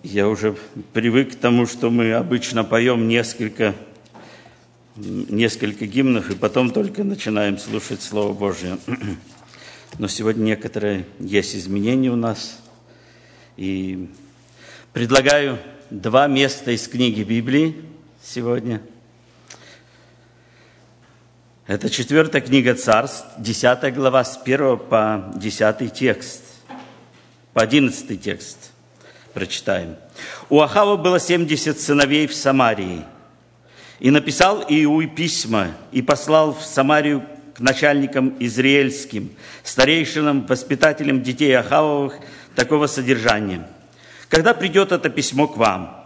Я уже привык к тому, что мы обычно поем несколько гимнов, и потом только начинаем слушать Слово Божье. Но сегодня некоторые есть изменения у нас. И предлагаю два места из книги Библии сегодня. Это 4 книга Царств, 10 глава, с 1 по 10 текст. По 11 текст прочитаем. «У Ахава было 70 сыновей в Самарии. И написал Иуй письма, и послал в Самарию к начальникам израильским, старейшинам, воспитателям детей Ахавовых такого содержания. Когда придет это письмо к вам,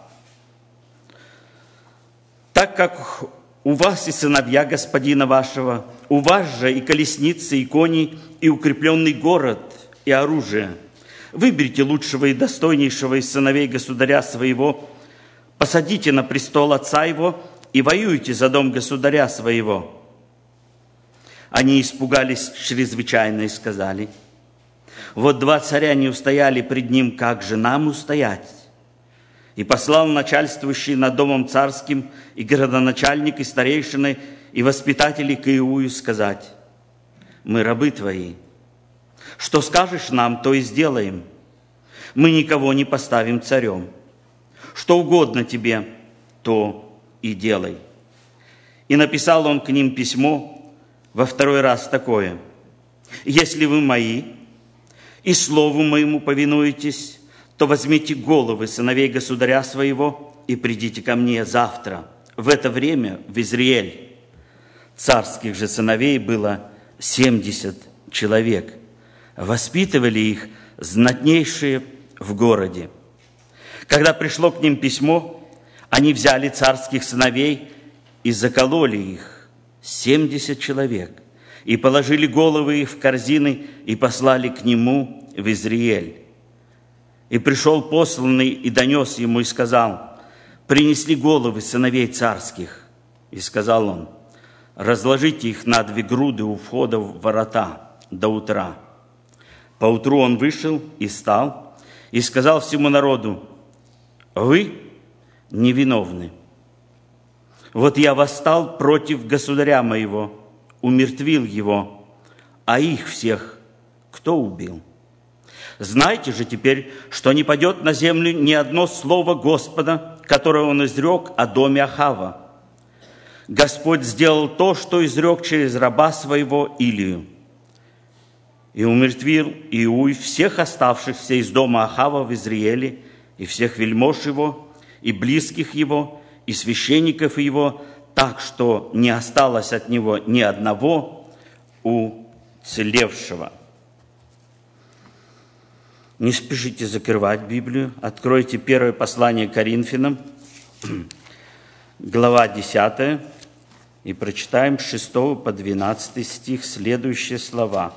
так как у вас и сыновья господина вашего, у вас же и колесницы, и кони, и укрепленный город, и оружие, выберите лучшего и достойнейшего из сыновей государя своего, посадите на престол отца его и воюйте за дом государя своего». Они испугались чрезвычайно и сказали: «Вот 2 царя не устояли пред ним, как же нам устоять?» И послал начальствующий над домом царским и городоначальник, и старейшины, и воспитатели к Иую сказать: «Мы рабы твои. Что скажешь нам, то и сделаем. Мы никого не поставим царем. Что угодно тебе, то и делай». И написал он к ним письмо во 2 раз такое: «Если вы мои и слову моему повинуетесь, то возьмите головы сыновей государя своего и придите ко мне завтра в это время в Израиль». Царских же сыновей было 70 человек. Воспитывали их знатнейшие в городе. Когда пришло к ним письмо, они взяли царских сыновей и закололи их, 70 человек, и положили головы их в корзины и послали к нему в Израиль. И пришел посланный и донес ему и сказал: «Принесли головы сыновей царских». И сказал он: «Разложите их на 2 груды у входа в ворота до утра». Поутру он вышел и стал, и сказал всему народу: «Вы невиновны. Вот я восстал против государя моего, умертвил его, а их всех кто убил? Знайте же теперь, что не падет на землю ни одно слово Господа, которое он изрек о доме Ахава. Господь сделал то, что изрек через раба своего Илию. И умертвил Иуй всех оставшихся из дома Ахава в Израиле, и всех вельмож его, и близких его, и священников его, так что не осталось от него ни одного уцелевшего». Не спешите закрывать Библию. Откройте 1 послание Коринфянам, глава 10, и прочитаем с 6 по 12 стих следующие слова.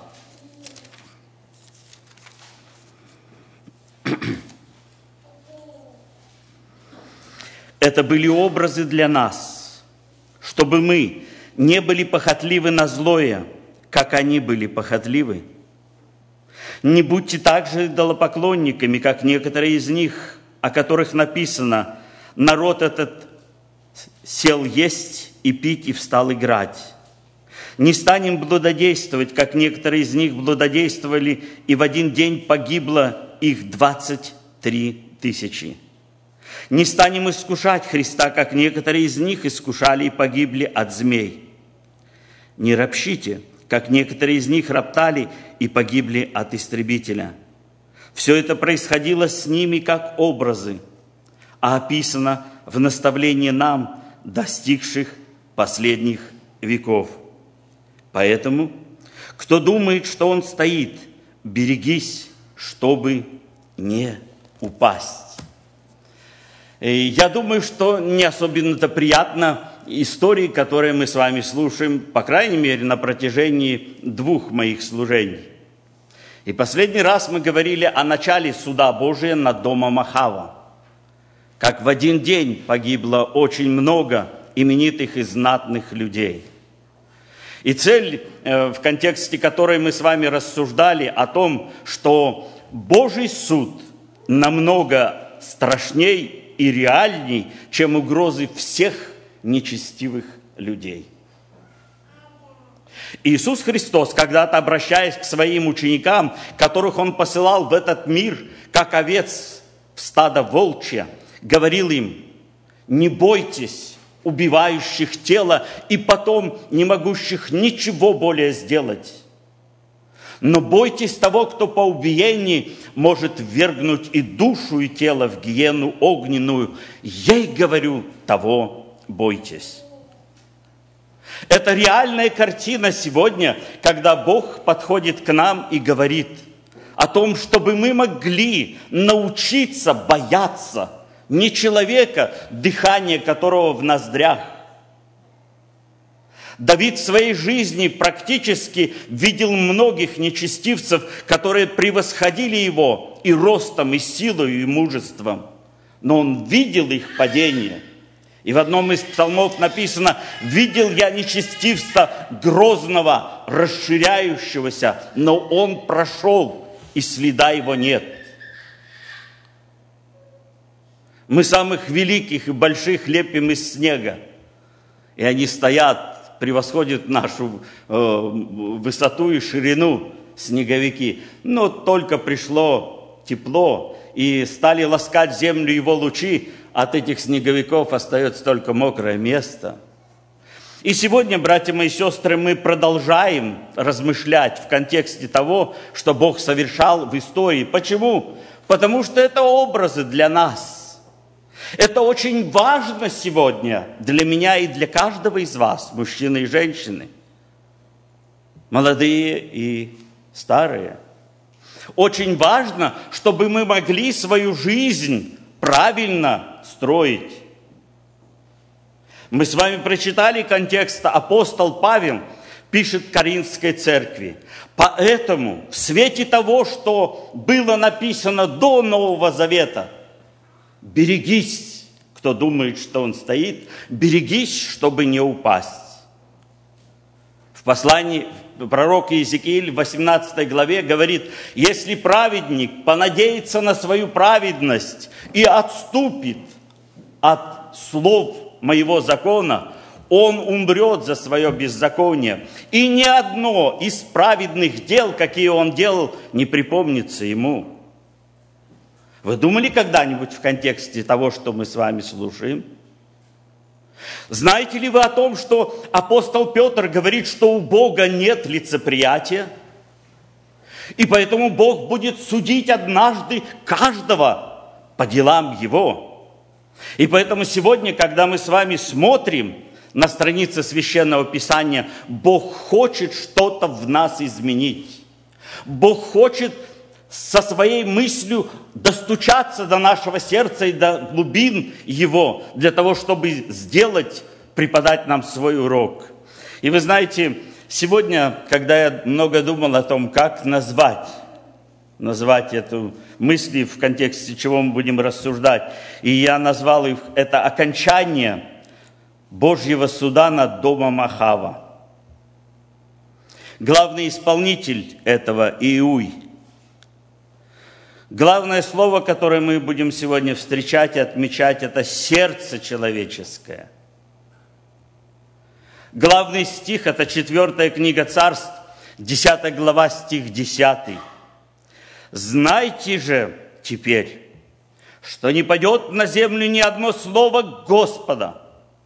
«Это были образы для нас, чтобы мы не были похотливы на злое, как они были похотливы. Не будьте также идолопоклонниками, как некоторые из них, о которых написано: народ этот сел есть и пить и встал играть. Не станем блудодействовать, как некоторые из них блудодействовали, и в один день погибло их 23 тысячи. Не станем искушать Христа, как некоторые из них искушали и погибли от змей. Не ропщите, как некоторые из них роптали и погибли от истребителя. Все это происходило с ними как образы, а описано в наставлении нам, достигших последних веков. Поэтому, кто думает, что он стоит, берегись, чтобы не упасть». Я думаю, что не особенно-то приятно истории, которые мы с вами слушаем, по крайней мере, на протяжении 2 моих служений. И последний раз мы говорили о начале суда Божия над домом Ахава, как в один день погибло очень много именитых и знатных людей. И цель, в контексте которой мы с вами рассуждали, о том, что Божий суд намного страшней и реальней, чем угрозы всех нечестивых людей. Иисус Христос, когда-то обращаясь к своим ученикам, которых Он посылал в этот мир, как овец в стадо волчье, говорил им: не бойтесь убивающих тело и потом не могущих ничего более сделать. Но бойтесь того, кто по убиении может ввергнуть и душу, и тело в гиену огненную. Ей говорю, того бойтесь. Это реальная картина сегодня, когда Бог подходит к нам и говорит о том, чтобы мы могли научиться бояться не человека, дыхание которого в ноздрях. Давид в своей жизни практически видел многих нечестивцев, которые превосходили его и ростом, и силой, и мужеством. Но он видел их падение. И в одном из псалмов написано: «Видел я нечестивца грозного, расширяющегося, но он прошел, и следа его нет». Мы самых великих и больших лепим из снега, и они стоят, превосходят нашу высоту и ширину, снеговики. Но только пришло тепло, и стали ласкать землю его лучи, от этих снеговиков остается только мокрое место. И сегодня, братья мои сестры, мы продолжаем размышлять в контексте того, что Бог совершал в истории. Почему? Потому что это образы для нас. Это очень важно сегодня для меня и для каждого из вас, мужчины и женщины, молодые и старые. Очень важно, чтобы мы могли свою жизнь правильно строить. Мы с вами прочитали контекст, апостол Павел пишет Коринфской церкви: «Поэтому в свете того, что было написано до Нового Завета, берегись, кто думает, что он стоит, берегись, чтобы не упасть». В послании пророк Иезекииль в 18 главе говорит: «Если праведник понадеется на свою праведность и отступит от слов моего закона, он умрет за свое беззаконие, и ни одно из праведных дел, какие он делал, не припомнится ему». Вы думали когда-нибудь в контексте того, что мы с вами слушаем? Знаете ли вы о том, что апостол Петр говорит, что у Бога нет лицеприятия? И поэтому Бог будет судить однажды каждого по делам его. И поэтому сегодня, когда мы с вами смотрим на страницы Священного Писания, Бог хочет что-то в нас изменить. Бог хочет со своей мыслью достучаться до нашего сердца и до глубин его, для того, чтобы сделать, преподать нам свой урок. И вы знаете, сегодня, когда я много думал о том, как назвать эту мысль, в контексте чего мы будем рассуждать, и я назвал их это окончание Божьего суда над домом Ахава. Главный исполнитель этого Иуй. Главное слово, которое мы будем сегодня встречать и отмечать, это сердце человеческое. Главный стих – это 4 книга Царств, 10 глава, стих 10. «Знайте же теперь, что не падет на землю ни одно слово Господа».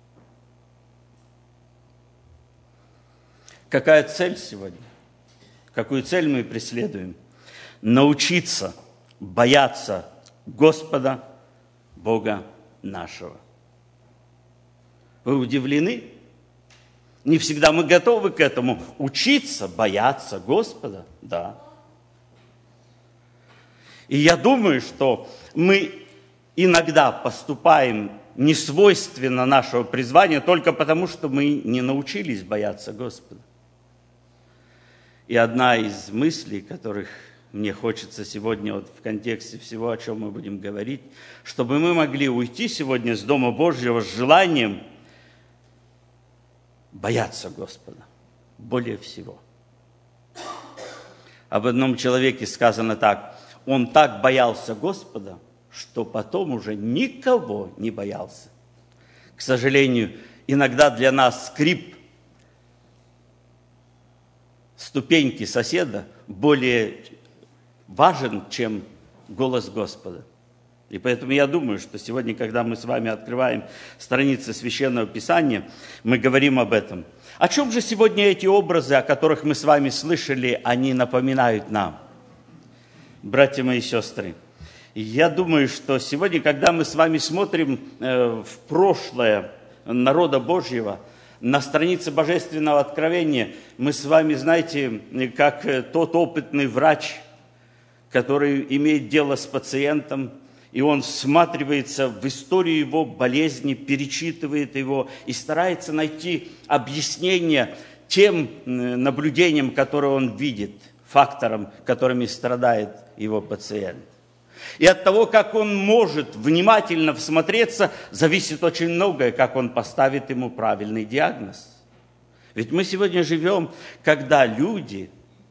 Какая цель сегодня? Какую цель мы преследуем? Научиться бояться Господа, Бога нашего. Вы удивлены? Не всегда мы готовы к этому. Учиться бояться Господа, да. И я думаю, что мы иногда поступаем несвойственно нашего призвания только потому, что мы не научились бояться Господа. И одна из мыслей, которых мне хочется сегодня в контексте всего, о чем мы будем говорить, чтобы мы могли уйти сегодня с Дома Божьего с желанием бояться Господа более всего. Об одном человеке сказано так: он так боялся Господа, что потом уже никого не боялся. К сожалению, иногда для нас скрип ступеньки соседа более важен, чем голос Господа. И поэтому я думаю, что сегодня, когда мы с вами открываем страницы Священного Писания, мы говорим об этом. О чем же сегодня эти образы, о которых мы с вами слышали, они напоминают нам? Братья мои и сестры, я думаю, что сегодня, когда мы с вами смотрим в прошлое народа Божьего, на странице Божественного Откровения, мы с вами, знаете, как тот опытный врач, который имеет дело с пациентом, и он всматривается в историю его болезни, перечитывает его и старается найти объяснение тем наблюдениям, которые он видит, факторам, которыми страдает его пациент. И от того, как он может внимательно всмотреться, зависит очень многое, как он поставит ему правильный диагноз. Ведь мы сегодня живем, когда люди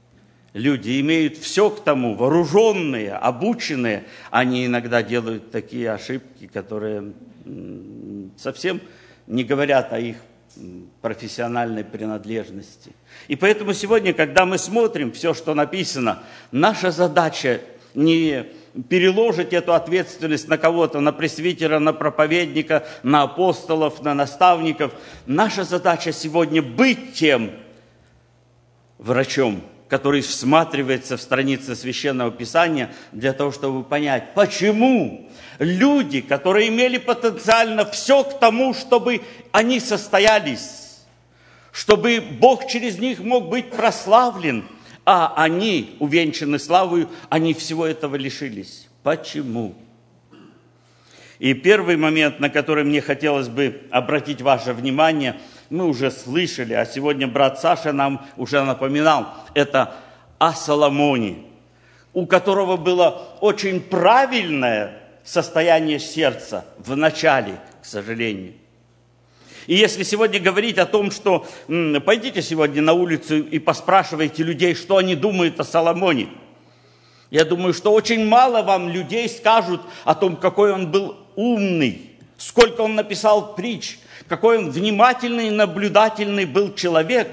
имеют все к тому, вооруженные, обученные, они иногда делают такие ошибки, которые совсем не говорят о их профессиональной принадлежности. И поэтому сегодня, когда мы смотрим все, что написано, наша задача не переложить эту ответственность на кого-то, на пресвитера, на проповедника, на апостолов, на наставников. Наша задача сегодня быть тем врачом, который всматривается в страницы Священного Писания для того, чтобы понять, почему люди, которые имели потенциально все к тому, чтобы они состоялись, чтобы Бог через них мог быть прославлен, а они, увенчаны славою, они всего этого лишились. Почему? И первый момент, на который мне хотелось бы обратить ваше внимание, мы уже слышали, а сегодня брат Саша нам уже напоминал, это о Соломоне, у которого было очень правильное состояние сердца в начале, к сожалению. И если сегодня говорить о том, что пойдите сегодня на улицу и поспрашивайте людей, что они думают о Соломоне, я думаю, что очень мало вам людей скажут о том, какой он был умный, сколько он написал притч, какой он внимательный и наблюдательный был человек.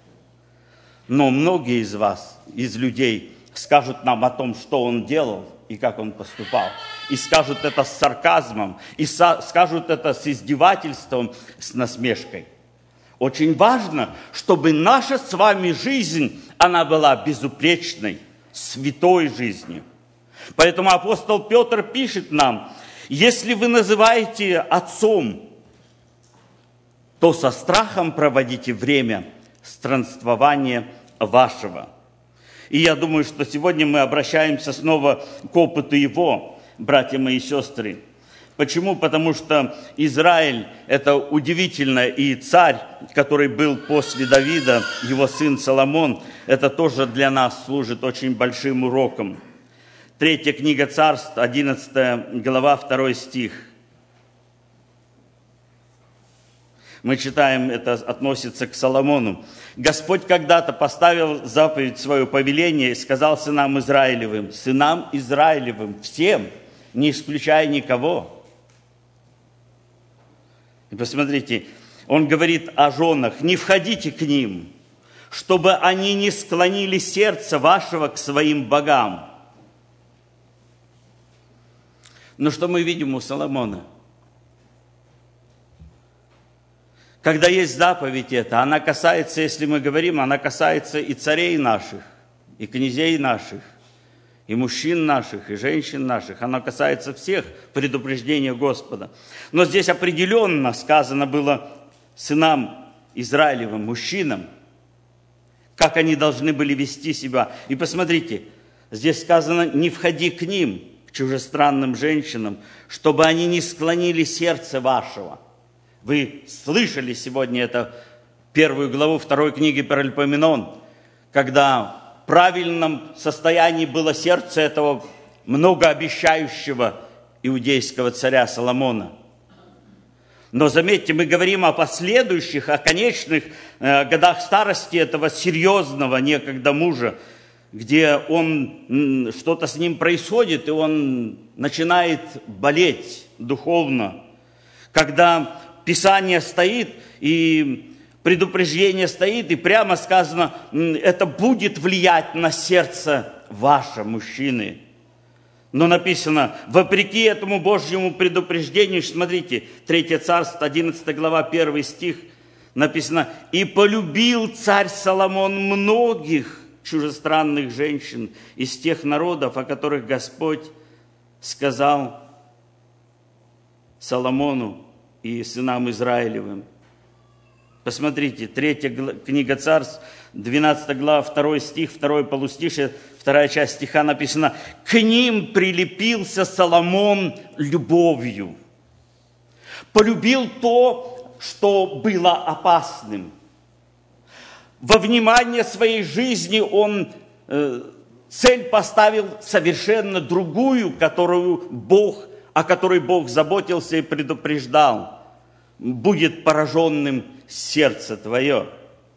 Но многие из вас, из людей, скажут нам о том, что он делал и как он поступал. И скажут это с сарказмом, и скажут это с издевательством, с насмешкой. Очень важно, чтобы наша с вами жизнь, она была безупречной, святой жизнью. Поэтому апостол Петр пишет нам, если вы называете отцом, то со страхом проводите время странствования вашего. И я думаю, что сегодня мы обращаемся снова к опыту его, братья мои и сестры. Почему? Потому что Израиль – это удивительно, и царь, который был после Давида, его сын Соломон, это тоже для нас служит очень большим уроком. 3 книга Царств, 11 глава, 2 стих. Мы читаем, это относится к Соломону. «Господь когда-то поставил заповедь свое повеление и сказал сынам Израилевым, всем, не исключая никого». И посмотрите, он говорит о женах, не входите к ним, чтобы они не склонили сердце вашего к своим богам. Но что мы видим у Соломона? Когда есть заповедь эта, она касается, если мы говорим, она касается и царей наших, и князей наших, и мужчин наших, и женщин наших. Она касается всех предупреждения Господа. Но здесь определенно сказано было сынам Израилевым, мужчинам, как они должны были вести себя. И посмотрите, здесь сказано, не входи к ним, к чужестранным женщинам, чтобы они не склонили сердце вашего. Вы слышали сегодня это, 1 главу 2 книги Паралипоменон, когда в правильном состоянии было сердце этого многообещающего иудейского царя Соломона. Но заметьте, мы говорим о последующих, о конечных годах старости этого серьезного некогда мужа. где что-то с ним происходит, и он начинает болеть духовно. Когда Писание стоит, и предупреждение стоит, и прямо сказано, это будет влиять на сердце ваше, мужчины. Но написано, вопреки этому Божьему предупреждению, смотрите, 3 Царство, 11 глава, 1 стих, написано, «И полюбил царь Соломон многих чужестранных женщин из тех народов, о которых Господь сказал Соломону и сынам Израилевым». Посмотрите, 3 книга Царств, 12 глава, 2 стих, 2 полустишье, 2 часть стиха написано, «К ним прилепился Соломон любовью». Полюбил то, что было опасным. Во внимание своей жизни он цель поставил совершенно другую, о которой Бог заботился и предупреждал. Будет пораженным сердце твое.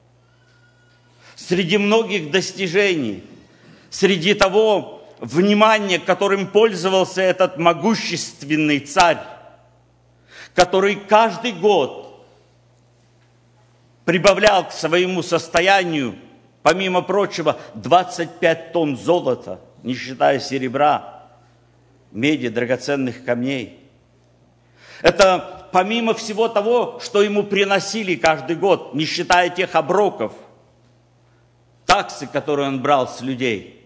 Среди многих достижений, среди того внимания, которым пользовался этот могущественный царь, который каждый год прибавлял к своему состоянию, помимо прочего, 25 тонн золота, не считая серебра, меди, драгоценных камней. Это помимо всего того, что ему приносили каждый год, не считая тех оброков, таксы, которые он брал с людей,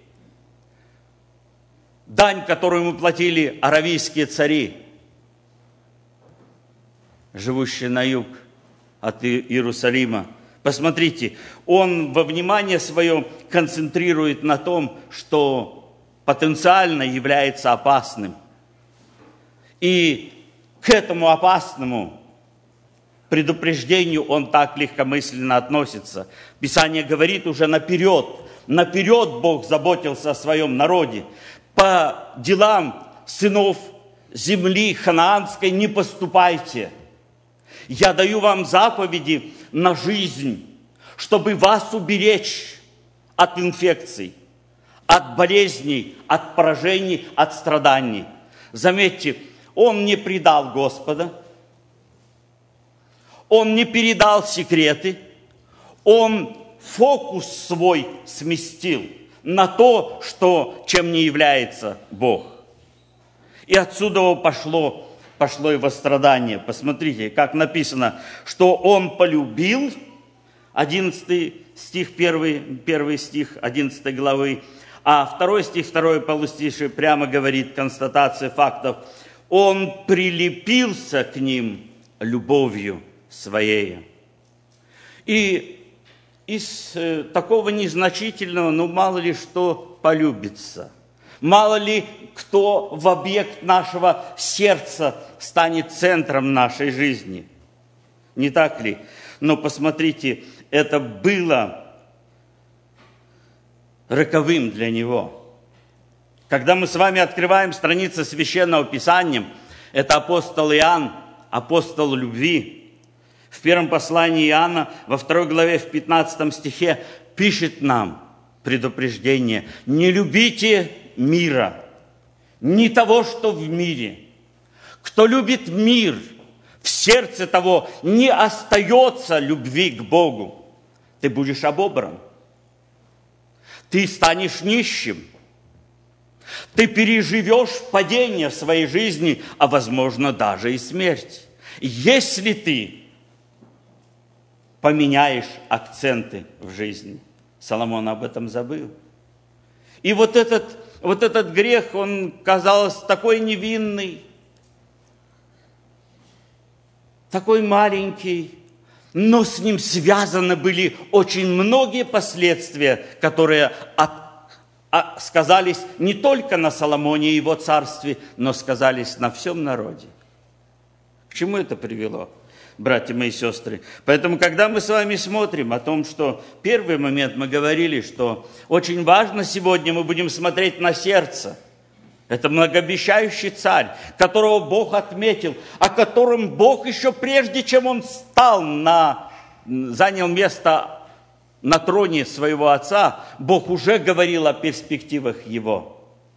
дань, которую ему платили аравийские цари, живущие на юг от Иерусалима. Посмотрите, он во внимание свое концентрирует на том, что потенциально является опасным. И к этому опасному предупреждению он так легкомысленно относится. Писание говорит уже наперед Бог заботился о своем народе. По делам сынов земли ханаанской не поступайте. Я даю вам заповеди на жизнь, чтобы вас уберечь от инфекций, от болезней, от поражений, от страданий. Заметьте, он не предал Господа, он не передал секреты, он фокус свой сместил на то, чем не является Бог. И отсюда пошло его страдание. Посмотрите, как написано, что он полюбил, 11 стих, 1 стих 11 главы, а 2 стих, 2 полустишие прямо говорит, констатация фактов, он прилепился к ним любовью своей. И из такого незначительного, мало ли что полюбится. Мало ли кто в объект нашего сердца станет центром нашей жизни. Не так ли? Но посмотрите, это было роковым для него. Когда мы с вами открываем страницы Священного Писания, это апостол Иоанн, апостол любви. В первом послании Иоанна, во 2 главе, в 15 стихе, пишет нам предупреждение: не любите мира, не того, что в мире. Кто любит мир, в сердце того не остается любви к Богу. Ты будешь обобран. Ты станешь нищим. Ты переживешь падение в своей жизни, а возможно даже и смерть. Если ты поменяешь акценты в жизни. Соломон об этом забыл. И вот этот грех, он, казалось, такой невинный, такой маленький, но с ним связаны были очень многие последствия, которые сказались не только на Соломоне и его царстве, но сказались на всем народе. К чему это привело, братья мои и сестры? Поэтому, когда мы с вами смотрим о том, что первый момент мы говорили, что очень важно сегодня мы будем смотреть на сердце. Это многообещающий царь, которого Бог отметил, о котором Бог еще прежде, чем он занял место на троне своего отца, Бог уже говорил о перспективах его.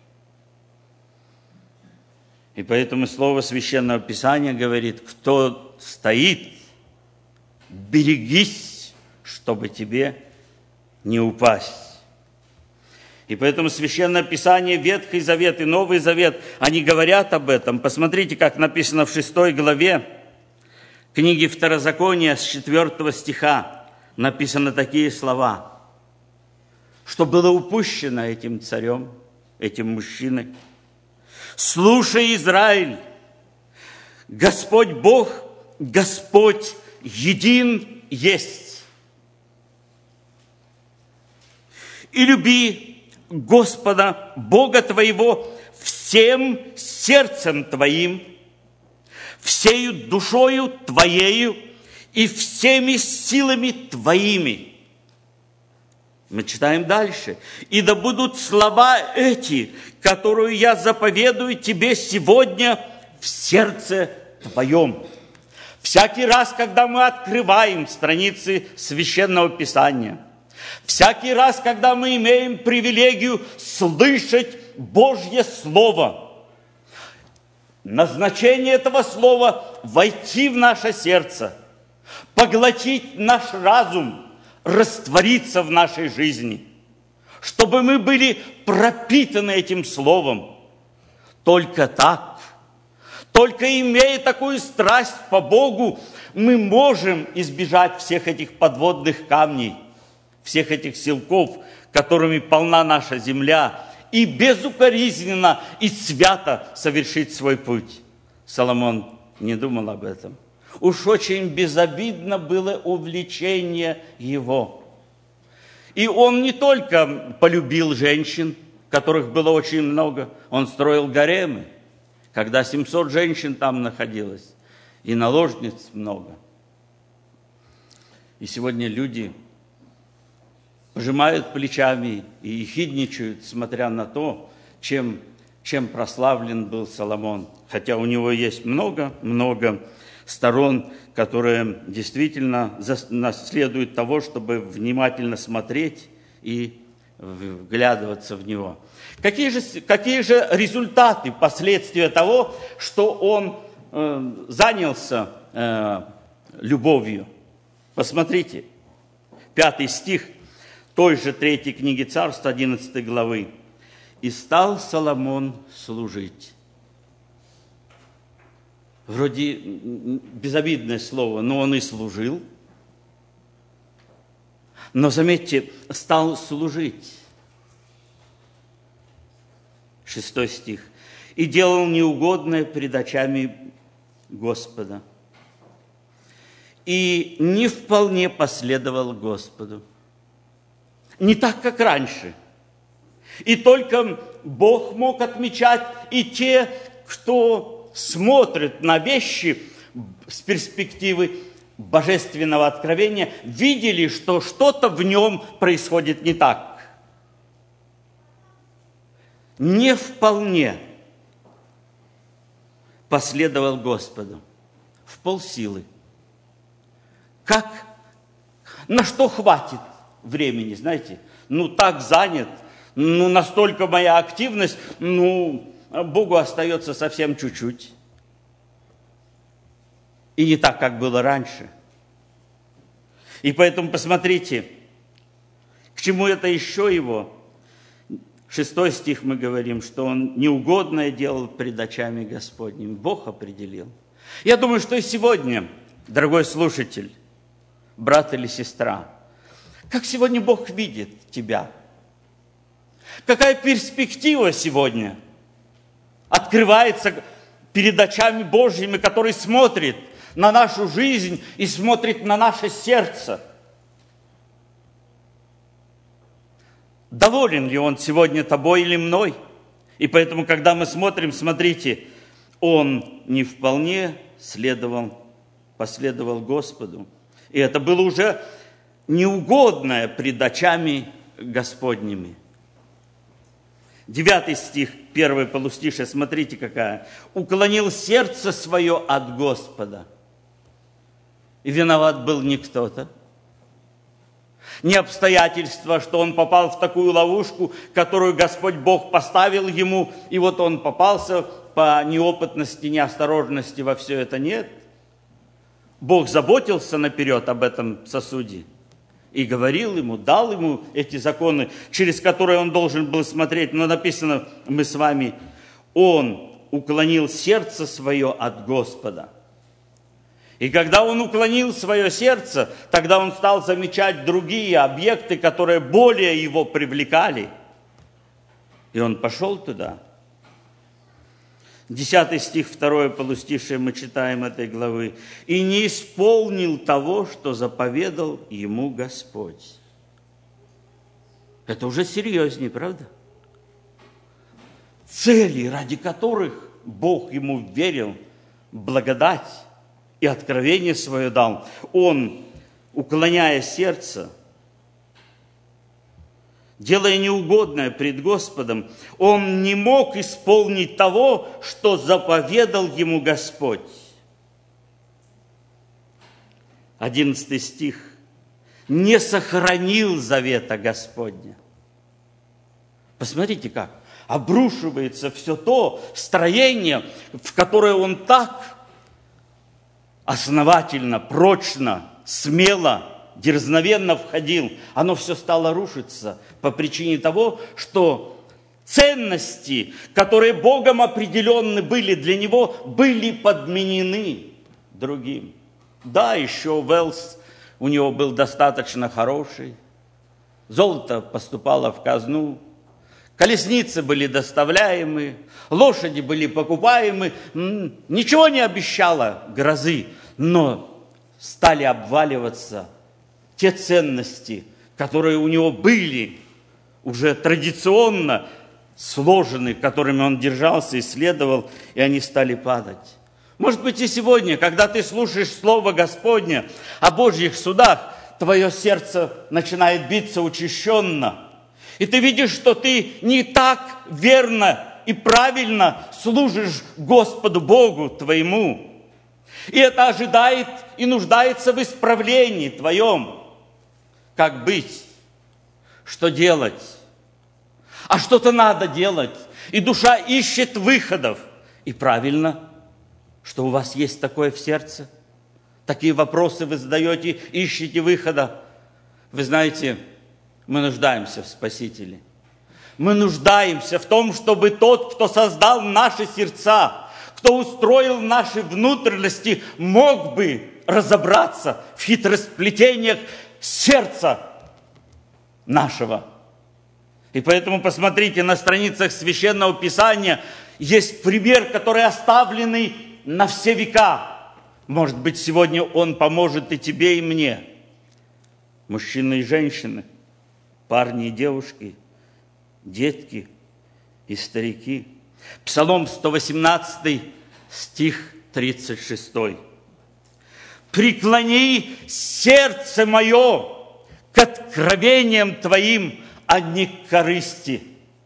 И поэтому слово Священного Писания говорит: кто стоит, берегись, чтобы тебе не упасть. И поэтому Священное Писание, Ветхий Завет и Новый Завет, они говорят об этом. Посмотрите, как написано в 6 главе книги Второзакония с 4 стиха. Написаны такие слова: что было упущено этим царем, этим мужчиной. «Слушай, Израиль, Господь Бог, Господь един есть. И люби Господа Бога твоего всем сердцем твоим, всею душою твоею и всеми силами твоими». Мы читаем дальше. «И да будут слова эти, которую я заповедую тебе сегодня в сердце твоем». Всякий раз, когда мы открываем страницы Священного Писания, всякий раз, когда мы имеем привилегию слышать Божье Слово, назначение этого Слова – войти в наше сердце, поглотить наш разум, раствориться в нашей жизни, чтобы мы были пропитаны этим Словом. Только так, только имея такую страсть по Богу, мы можем избежать всех этих подводных камней, всех этих силков, которыми полна наша земля, и безукоризненно и свято совершить свой путь. Соломон не думал об этом. Уж очень безобидно было увлечение его. И он не только полюбил женщин, которых было очень много, он строил гаремы, когда 700 женщин там находилось, и наложниц много. И сегодня люди пожимают плечами и ехидничают, смотря на то, чем прославлен был Соломон. Хотя у него есть много сторон, которые действительно наследуют того, чтобы внимательно смотреть и вглядываться в него. Какие же результаты, последствия того, что он занялся любовью? Посмотрите, 5 стих той же 3 книги Царств, 11 главы. «И стал Соломон служить». Вроде безобидное слово, но он и служил. Но заметьте, стал служить. 6 стих. «И делал неугодное пред очами Господа, и не вполне последовал Господу». Не так, как раньше. И только Бог мог отмечать, и те, кто смотрит на вещи с перспективы божественного откровения, видели, что что-то в нем происходит не так. Не вполне последовал Господу, в полсилы. Как? На что хватит времени, знаете? Так занят, настолько моя активность, Богу остается совсем чуть-чуть. И не так, как было раньше. И поэтому посмотрите, к чему это еще его. 6 стих мы говорим, что он неугодное делал пред очами Господними. Бог определил. Я думаю, что и сегодня, дорогой слушатель, брат или сестра, как сегодня Бог видит тебя? Какая перспектива сегодня открывается перед очами Божьими, который смотрит на нашу жизнь и смотрит на наше сердце? Доволен ли Он сегодня тобой или мной? И поэтому, когда мы смотрим, смотрите, он не вполне последовал Господу. И это было уже неугодное пред очами Господними. 9 стих, 1 полустишие, смотрите какая. «Уклонил сердце свое от Господа». И виноват был не кто-то. не обстоятельства, что он попал в такую ловушку, которую Господь Бог поставил ему, и вот он попался по неопытности, неосторожности во все это. Нет. Бог заботился наперед об этом сосуде и говорил ему, дал ему эти законы, через которые он должен был смотреть. Но написано, мы с вами, он уклонил сердце свое от Господа. И когда он уклонил свое сердце, тогда он стал замечать другие объекты, которые более его привлекали. И он пошел туда. 10 стих, 2 полустишее мы читаем этой главы. «И не исполнил того, что заповедал ему Господь». Это уже серьезнее, правда? Цели, ради которых Бог ему верил, благодать и откровение свое дал, он, уклоняя сердце, делая неугодное пред Господом, он не мог исполнить того, что заповедал ему Господь. 11 стих. «Не сохранил завета Господня». Посмотрите как. Обрушивается все то строение, в которое он так основательно, прочно, смело, дерзновенно входил. Оно все стало рушиться по причине того, что ценности, которые Богом определенны были для него, были подменены другим. Да, еще Уэллс у него был достаточно хороший. Золото поступало в казну. Колесницы были доставляемы, лошади были покупаемы, ничего не обещало грозы, но стали обваливаться те ценности, которые у него были уже традиционно сложены, которыми он держался, исследовал, и они стали падать. Может быть, и сегодня, когда ты слушаешь Слово Господне о Божьих судах, твое сердце начинает биться учащенно. И ты видишь, что ты не так верно и правильно служишь Господу Богу твоему. И это ожидает и нуждается в исправлении твоем. Как быть? Что делать? А что-то надо делать. И душа ищет выходов. И правильно, что у вас есть такое в сердце. Такие вопросы вы задаете, ищете выхода. Вы знаете, мы нуждаемся в Спасителе. Мы нуждаемся в том, чтобы тот, кто создал наши сердца, кто устроил наши внутренности, мог бы разобраться в хитросплетениях сердца нашего. И поэтому посмотрите, на страницах Священного Писания есть пример, который оставленный на все века. Может быть, сегодня он поможет и тебе, и мне. Мужчины и женщины, парни и девушки, детки и старики. Псалом 118, стих 36. «Преклони сердце мое к откровениям твоим, а не к корысти».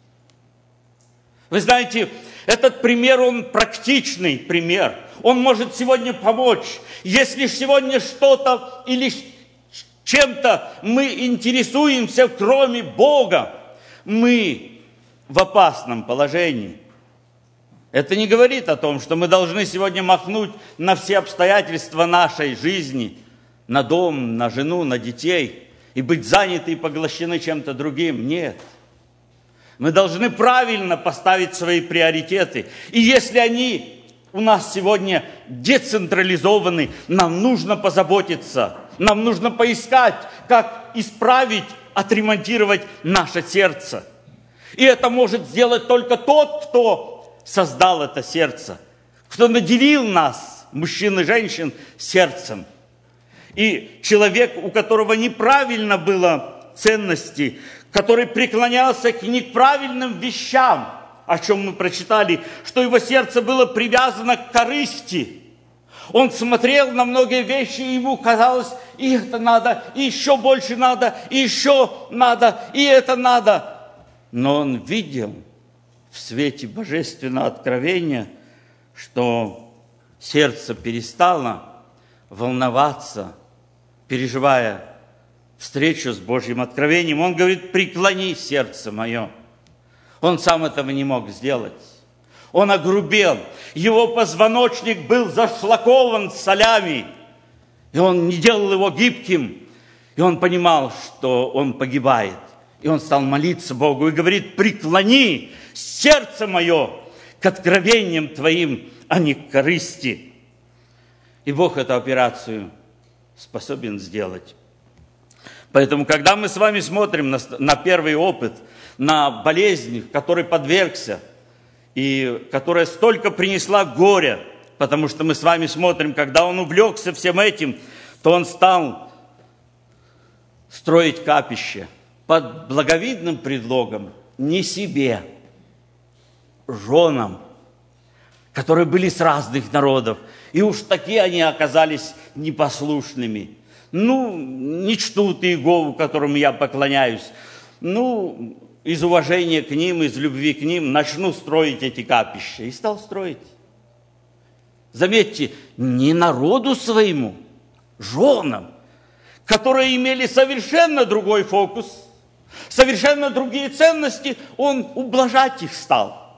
Вы знаете, этот пример, он практичный пример. Он может сегодня помочь. Если сегодня что-то или чем-то мы интересуемся, кроме Бога, мы в опасном положении. Это не говорит о том, что мы должны сегодня махнуть на все обстоятельства нашей жизни, на дом, на жену, на детей, и быть заняты и поглощены чем-то другим. Нет. Мы должны правильно поставить свои приоритеты. И если они у нас сегодня децентрализованы, нам нужно позаботиться, нам нужно поискать, как исправить, отремонтировать наше сердце. И это может сделать только тот, кто создал это сердце, кто наделил нас, мужчин и женщин, сердцем. И человек, у которого неправильно было ценности, который преклонялся к неправильным вещам, о чем мы прочитали, что его сердце было привязано к корысти. Он смотрел на многие вещи, и ему казалось, и это надо, и еще больше надо, и еще надо, и это надо. Но он видел в свете божественного откровения, что сердце перестало волноваться, переживая встречу с Божьим откровением. Он говорит: преклони сердце мое. Он сам этого не мог сделать. Он огрубел. Его позвоночник был зашлакован солями. И он не делал его гибким. И он понимал, что он погибает. И он стал молиться Богу и говорит: преклони сердце мое к откровениям твоим, а не к корысти. И Бог эту операцию способен сделать. Поэтому, когда мы с вами смотрим на первый опыт, на болезнь, которой подвергся, и которая столько принесла горя, потому что мы с вами смотрим, когда он увлекся всем этим, то он стал строить капище под благовидным предлогом не себе, женам, которые были с разных народов. И уж такие они оказались непослушными. Не чтут Иегову, которому я поклоняюсь. Из уважения к ним, из любви к ним начну строить эти капища. И стал строить. Заметьте, не народу своему, женам, которые имели совершенно другой фокус, совершенно другие ценности, он ублажать их стал.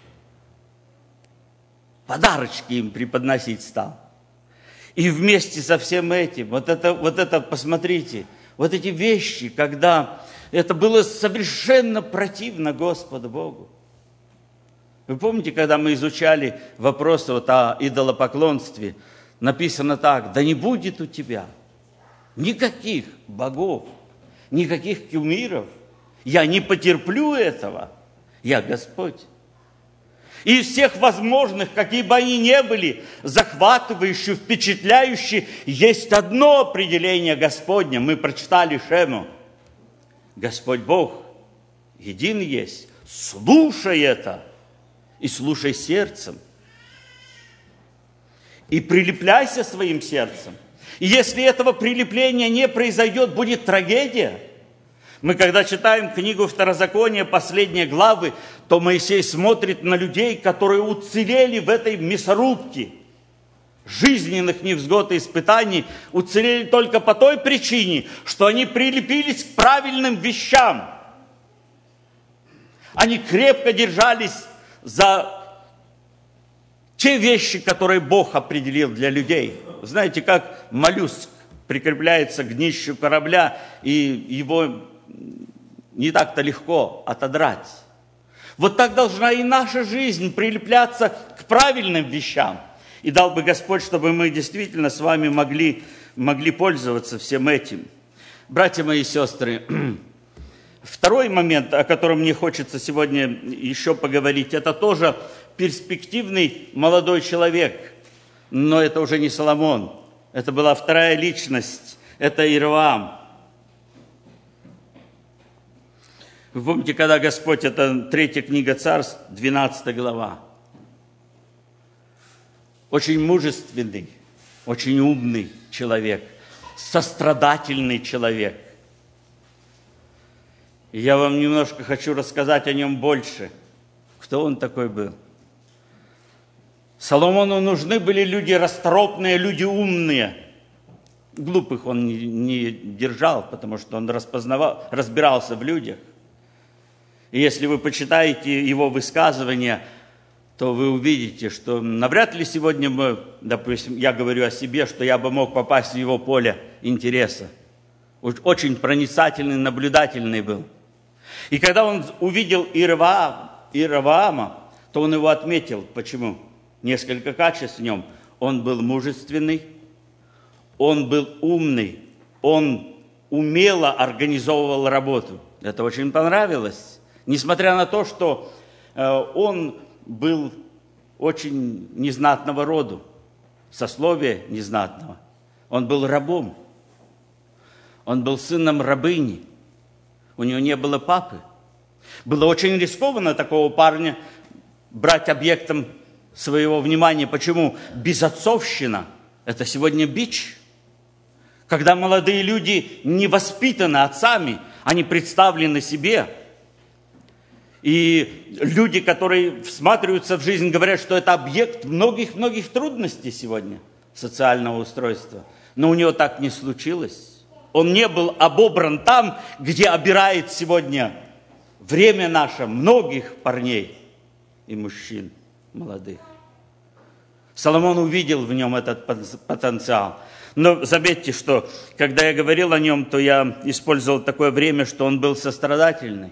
Подарочки им преподносить стал. И вместе со всем этим, вот это, посмотрите, вот эти вещи, когда это было совершенно противно Господу Богу. Вы помните, когда мы изучали вопросы о идолопоклонстве, написано так: да не будет у тебя никаких богов, никаких кумиров, я не потерплю этого, я Господь. И из всех возможных, какие бы они ни были, захватывающие, впечатляющие, есть одно определение Господне. Мы прочитали Шему. Господь Бог един есть. Слушай это и слушай сердцем. И прилепляйся своим сердцем. И если этого прилепления не произойдет, будет трагедия. Мы, когда читаем книгу Второзакония, последние главы, то Моисей смотрит на людей, которые уцелели в этой мясорубке жизненных невзгод и испытаний, уцелели только по той причине, что они прилепились к правильным вещам. Они крепко держались за те вещи, которые Бог определил для людей. Знаете, как моллюск прикрепляется к днищу корабля, и его не так-то легко отодрать. Вот так должна и наша жизнь прилепляться к правильным вещам. И дал бы Господь, чтобы мы действительно с вами могли пользоваться всем этим. Братья мои и сестры, второй момент, о котором мне хочется сегодня еще поговорить, это тоже перспективный молодой человек. Но это уже не Соломон. Это была вторая личность. Это Иеровоам. Вы помните, когда Господь, это 3 книга Царств, 12 глава. Очень мужественный, очень умный человек, сострадательный человек. И я вам немножко хочу рассказать о нем больше. Кто он такой был? Соломону нужны были люди расторопные, люди умные. Глупых он не держал, потому что он разбирался в людях. И если вы почитаете его высказывания, то вы увидите, что навряд ли сегодня, допустим, я говорю о себе, что я бы мог попасть в его поле интереса. Очень проницательный, наблюдательный был. И когда он увидел Иеровоама, то он его отметил. Почему? Несколько качеств в нем. Он был мужественный, он был умный, он умело организовывал работу. Это очень понравилось. Несмотря на то, что он был очень незнатного роду, сословия незнатного. Он был рабом. Он был сыном рабыни. У него не было папы. Было очень рискованно такого парня брать объектом своего внимания. Почему? Безотцовщина – это сегодня бич. Когда молодые люди не воспитаны отцами, они представлены себе. И люди, которые всматриваются в жизнь, говорят, что это объект многих-многих трудностей сегодня социального устройства. Но у него так не случилось. Он не был обобран там, где обирает сегодня время наше многих парней и мужчин молодых. Соломон увидел в нем этот потенциал. Но заметьте, что когда я говорил о нем, то я использовал такое время, что он был сострадательный.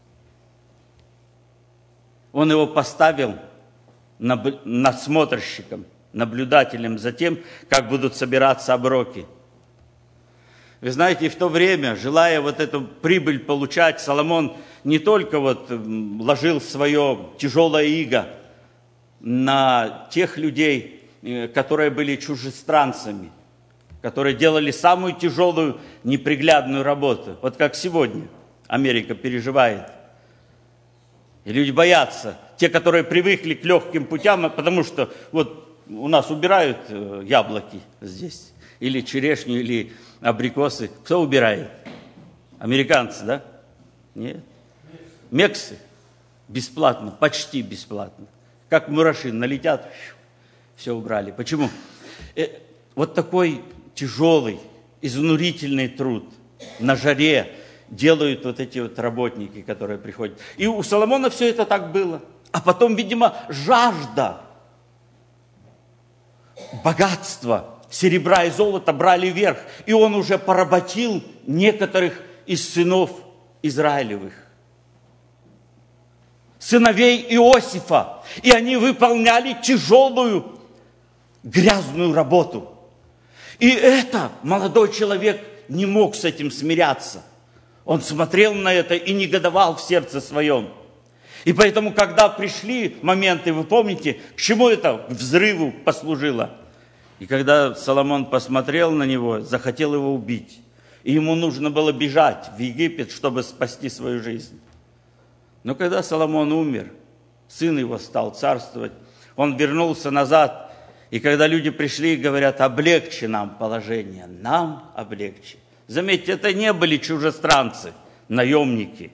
Он его поставил надсмотрщиком, наблюдателем за тем, как будут собираться оброки. Вы знаете, в то время, желая вот эту прибыль получать, Соломон не только ложил свое тяжелое иго на тех людей, которые были чужестранцами, которые делали самую тяжелую, неприглядную работу. Вот как сегодня Америка переживает. И люди боятся. Те, которые привыкли к легким путям, потому что вот у нас убирают яблоки здесь, или черешню, или абрикосы. Кто убирает? Американцы, да? Нет. Мексы. Бесплатно, почти бесплатно. Как мураши налетят, все убрали. Почему? Вот такой тяжелый, изнурительный труд на жаре делают вот эти вот работники, которые приходят. И у Соломона все это так было. А потом, видимо, жажда, богатство, серебра и золота брали верх. И он уже поработил некоторых из сынов Израилевых. Сыновей Иосифа. И они выполняли тяжелую, грязную работу. И это молодой человек не мог с этим смиряться. Он смотрел на это и негодовал в сердце своем. И поэтому, когда пришли моменты, вы помните, к чему это? К взрыву послужило. И когда Соломон посмотрел на него, захотел его убить. И ему нужно было бежать в Египет, чтобы спасти свою жизнь. Но когда Соломон умер, сын его стал царствовать, он вернулся назад. И когда люди пришли и говорят: облегчи нам положение, нам облегчи. Заметьте, это не были чужестранцы, наемники.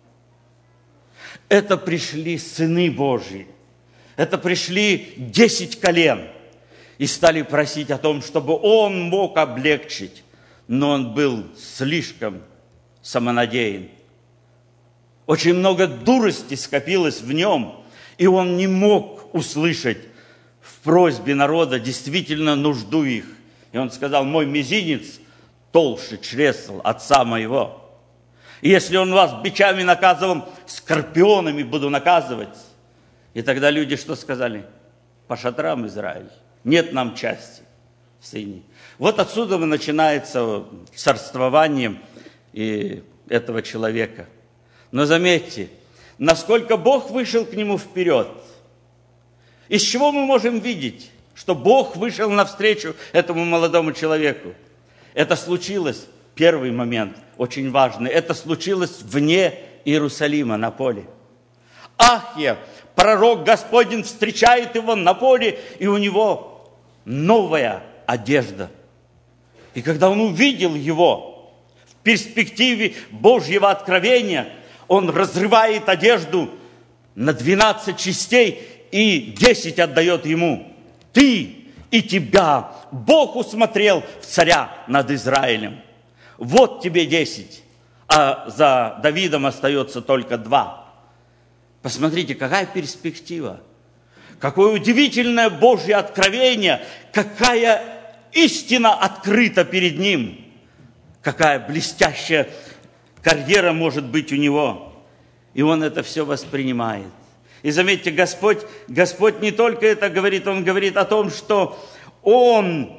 Это пришли сыны Божьи. Это пришли 10 колен. И стали просить о том, чтобы он мог облегчить. Но он был слишком самонадеян. Очень много дурости скопилось в нем. И он не мог услышать в просьбе народа действительно нужду их. И он сказал: мой мизинец толще чресл отца моего. И если он вас бичами наказывал, скорпионами буду наказывать. И тогда люди что сказали? По шатрам Израиль. Нет нам части в сыне. Вот отсюда начинается царствование этого человека. Но заметьте, насколько Бог вышел к нему вперед. Из чего мы можем видеть, что Бог вышел навстречу этому молодому человеку? Это случилось, первый момент, очень важный, это случилось вне Иерусалима, на поле. Ахия, пророк Господень, встречает его на поле, и у него новая одежда. И когда он увидел его в перспективе Божьего откровения, он разрывает одежду на 12 частей и 10 отдает ему. Ты и тебя Бог усмотрел в царя над Израилем. Вот тебе 10, а за Давидом остается только 2. Посмотрите, какая перспектива, какое удивительное Божье откровение, какая истина открыта перед ним, какая блестящая карьера может быть у него. И он это все воспринимает. И заметьте, Господь не только это говорит, Он говорит о том, что Он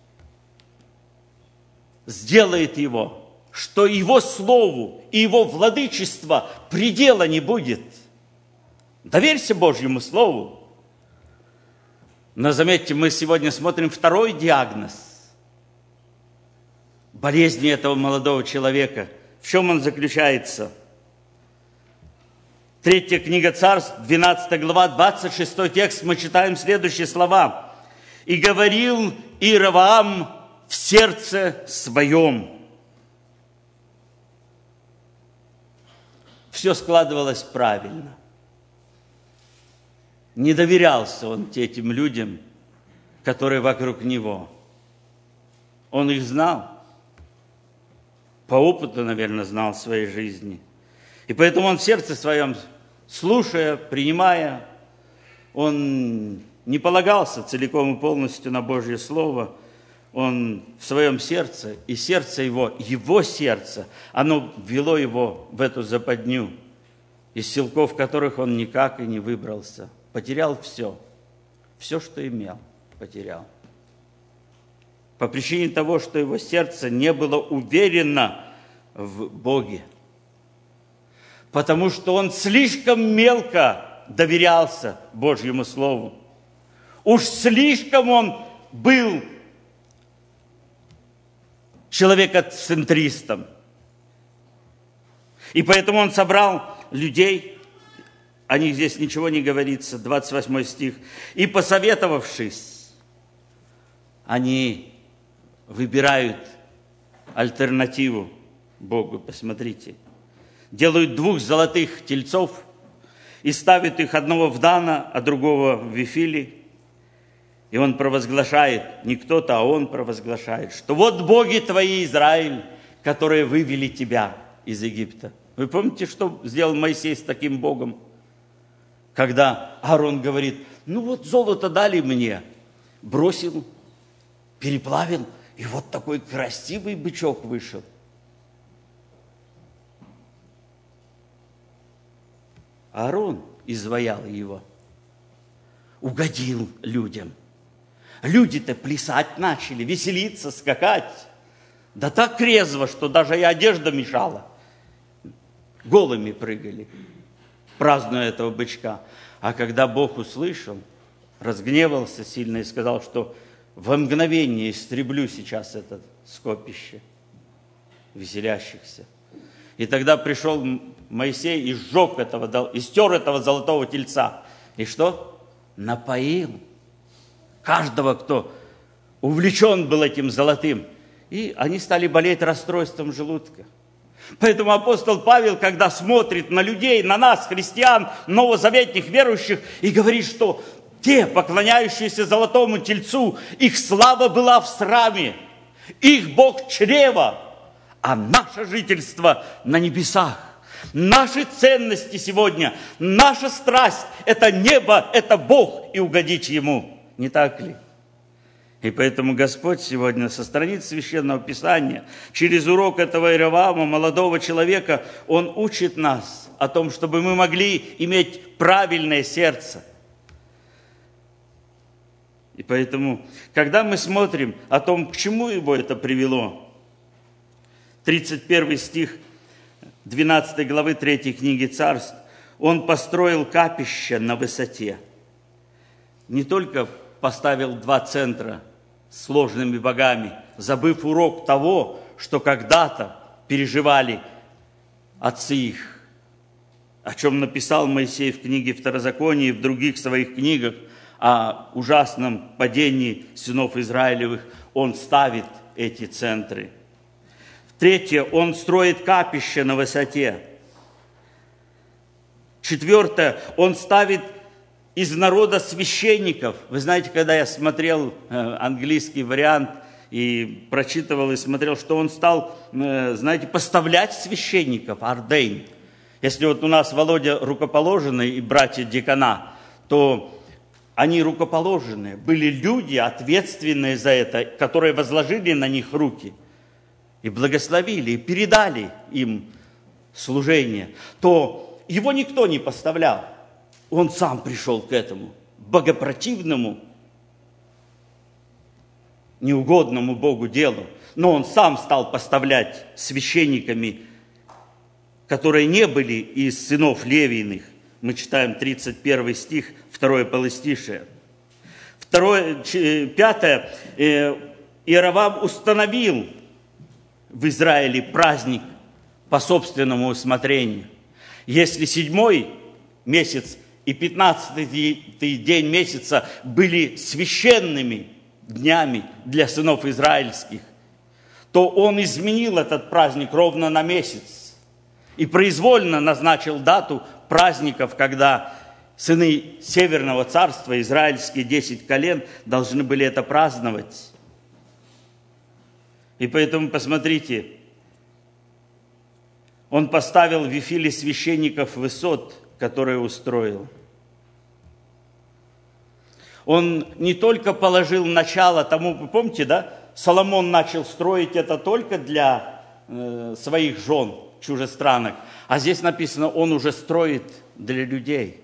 сделает его, что Его слову и Его владычества предела не будет. Доверься Божьему слову. Но заметьте, мы сегодня смотрим второй диагноз болезни этого молодого человека. В чем он заключается? 3 книга Царств, 12 глава, 26 текст, мы читаем следующие слова. «И говорил Иеровоам в сердце своем». Все складывалось правильно. Не доверялся он этим людям, которые вокруг него. Он их знал. по опыту, наверное, знал в своей жизни. И поэтому он в сердце своем, слушая, принимая, он не полагался целиком и полностью на Божье Слово. Он в своем сердце, и сердце его сердце, оно ввело его в эту западню, из силков которых он никак и не выбрался. Потерял все, что имел, потерял. По причине того, что его сердце не было уверено в Боге. Потому что он слишком мелко доверялся Божьему Слову. Уж слишком он был человекоцентристом. И поэтому он собрал людей, о них здесь ничего не говорится, 28 стих. И посоветовавшись, они выбирают альтернативу Богу. Посмотрите. Делают 2 золотых тельцов и ставят их одного в Дана, а другого в Вифиле. И он провозглашает, не кто-то, а он провозглашает, что вот боги твои, Израиль, которые вывели тебя из Египта. Вы помните, что сделал Моисей с таким Богом? Когда Аарон говорит, ну вот золото дали мне, бросил, переплавил, и вот такой красивый бычок вышел. Аарон изваял его, угодил людям. Люди-то плясать начали, веселиться, скакать. Да так резво, что даже и одежда мешала. Голыми прыгали, празднуя этого бычка. А когда Бог услышал, разгневался сильно и сказал, что во мгновение истреблю сейчас это скопище веселящихся. И тогда пришел Моисей и сжег и стер этого золотого тельца. И что? Напоил каждого, кто увлечен был этим золотым. И они стали болеть расстройством желудка. Поэтому апостол Павел, когда смотрит на людей, на нас, христиан, новозаветных верующих, и говорит, что те, поклоняющиеся золотому тельцу, их слава была в сраме, их Бог чрева, а наше жительство на небесах. Наши ценности сегодня, наша страсть – это небо, это Бог, и угодить Ему. Не так ли? И поэтому Господь сегодня со страниц Священного Писания, через урок этого Иеровоама, молодого человека, Он учит нас о том, чтобы мы могли иметь правильное сердце. И поэтому, когда мы смотрим о том, к чему его это привело, 31 стих 12 главы 3 книги Царств, он построил капище на высоте. Не только поставил 2 центра с сложными богами, забыв урок того, что когда-то переживали отцы их, о чем написал Моисей в книге Второзакония и в других своих книгах, о ужасном падении сынов Израилевых, он ставит эти центры. 3. Он строит капище на высоте. 4. Он ставит из народа священников. Вы знаете, когда я смотрел английский вариант и прочитывал и смотрел, что он стал, знаете, поставлять священников, ордейн. Если вот у нас Володя рукоположенный и братья декана, то они рукоположенные, были люди, ответственные за это, которые возложили на них руки и благословили, и передали им служение, то его никто не поставлял. Он сам пришел к этому богопротивному, неугодному Богу делу. Но он сам стал поставлять священниками, которые не были из сынов Левииных. Мы читаем 31 стих, 2 полостишее. 5. Иеровоам установил в Израиле праздник по собственному усмотрению. Если 7 месяц и 15-й день месяца были священными днями для сынов израильских, то он изменил этот праздник ровно на месяц и произвольно назначил дату праздников, когда сыны Северного царства, израильские 10 колен, должны были это праздновать. И поэтому посмотрите, Он поставил в Вифиле священников высот, которые устроил. Он не только положил начало тому, вы помните, да? Соломон начал строить это только для своих жен, чужестранок. А здесь написано, он уже строит для людей.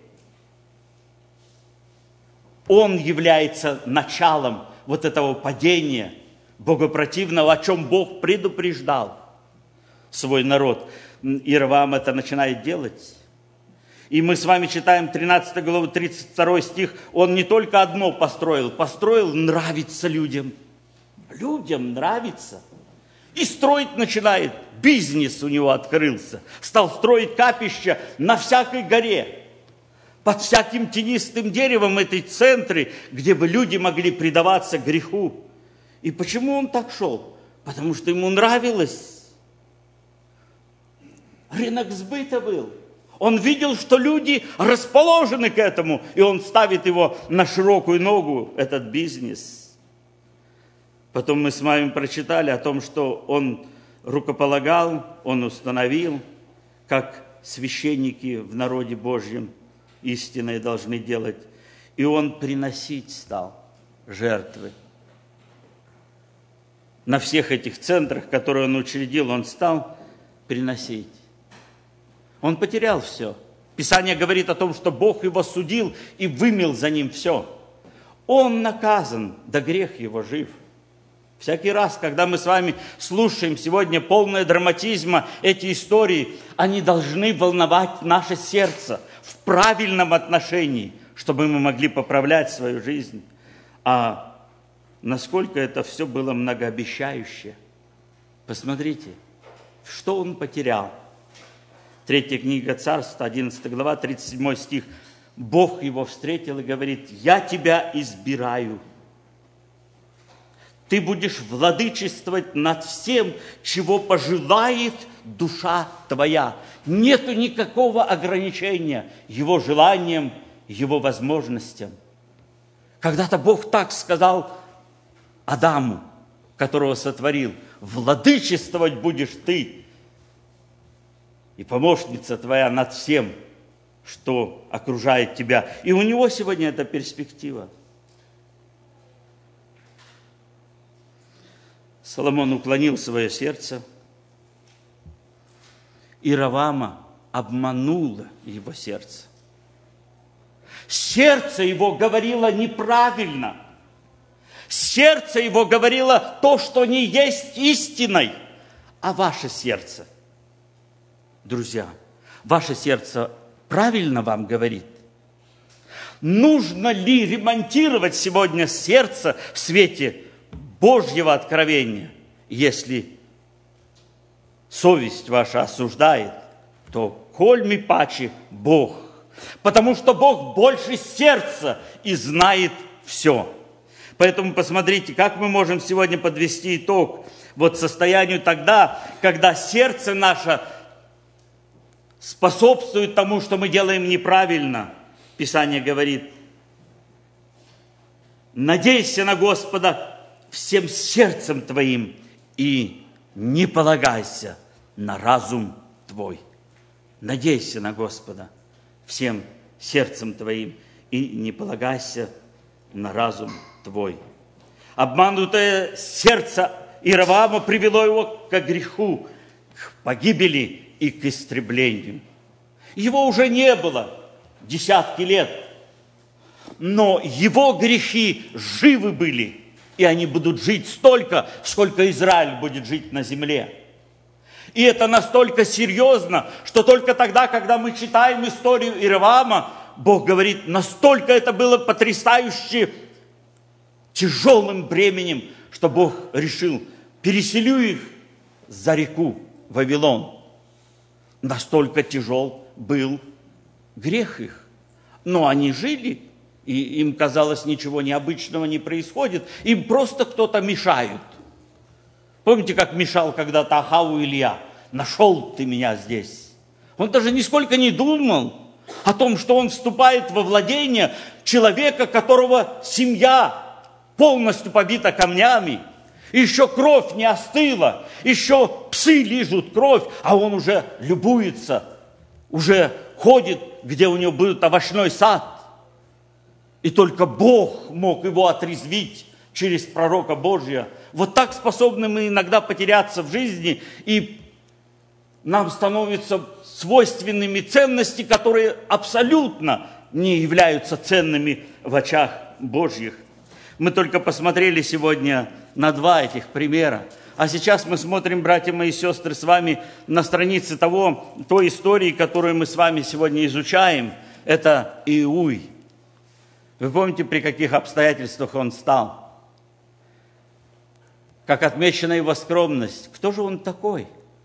Он является началом вот этого падения богопротивного, о чем Бог предупреждал свой народ. Иеровоам это начинает делать. И мы с вами читаем 13 главу, 32 стих. Он не только одно построил нравится людям. Людям нравится. И строить начинает. Бизнес у него открылся. Стал строить капища на всякой горе. Под всяким тенистым деревом этой центры, где бы люди могли предаваться греху. И почему он так шел? Потому что ему нравилось. Рынок сбыта был. Он видел, что люди расположены к этому, и он ставит его на широкую ногу, этот бизнес. Потом мы с вами прочитали о том, что он рукополагал, он установил, как священники в народе Божьем истинные должны делать. И он приносить стал жертвы. На всех этих центрах, которые он учредил, он стал приносить. Он потерял все. Писание говорит о том, что Бог его судил и вымел за ним все. Он наказан, да грех его жив. Всякий раз, когда мы с вами слушаем сегодня полное драматизма эти истории, они должны волновать наше сердце в правильном отношении, чтобы мы могли поправлять свою жизнь. А насколько это все было многообещающе. Посмотрите, что он потерял. 3 книга Царств, 11 глава, 37 стих. Бог его встретил и говорит: «Я тебя избираю. Ты будешь владычествовать над всем, чего пожелает душа твоя». Нету никакого ограничения его желаниям, его возможностям. Когда-то Бог так сказал Адаму, которого сотворил: «Владычествовать будешь ты, и помощница твоя над всем, что окружает тебя». И у него сегодня эта перспектива. Соломон уклонил свое сердце. Иеровоама обмануло его сердце. Сердце его говорило неправильно. Сердце его говорило то, что не есть истиной. А ваше сердце, друзья, ваше сердце правильно вам говорит? Нужно ли ремонтировать сегодня сердце в свете Божьего откровения? Если совесть ваша осуждает, то коль ми паче Бог. Потому что Бог больше сердца и знает все. Поэтому посмотрите, как мы можем сегодня подвести итог вот состоянию тогда, когда сердце наше способствует тому, что мы делаем неправильно. Писание говорит: надейся на Господа всем сердцем твоим и не полагайся на разум твой. Надейся на Господа всем сердцем твоим и не полагайся на разум твой. Обманутое сердце Иеровоама привело его к греху, к погибели и к истреблению. Его уже не было десятки лет, но его грехи живы были, и они будут жить столько, сколько Израиль будет жить на земле. И это настолько серьезно, что только тогда, когда мы читаем историю Иеровоама, Бог говорит, настолько это было потрясающе тяжелым бременем, что Бог решил: переселю их за реку Вавилон. Настолько тяжел был грех их. Но они жили, и им казалось, ничего необычного не происходит. Им просто кто-то мешает. Помните, как мешал когда-то Ахаву Илья? Нашел ты меня здесь. Он даже нисколько не думал о том, что он вступает во владение человека, которого семья полностью побита камнями. Еще кровь не остыла, еще псы лижут кровь, а он уже любуется, уже ходит, где у него будет овощной сад. И только Бог мог его отрезвить через пророка Божия. Вот так способны мы иногда потеряться в жизни, и нам становятся свойственными ценности, которые абсолютно не являются ценными в очах Божьих. Мы только посмотрели сегодня на два этих примера. А сейчас мы смотрим, братья мои и сестры, с вами на странице той истории, которую мы с вами сегодня изучаем. Это Иуй. Вы помните, при каких обстоятельствах он стал? Как отмечена его скромность. Кто же он такой?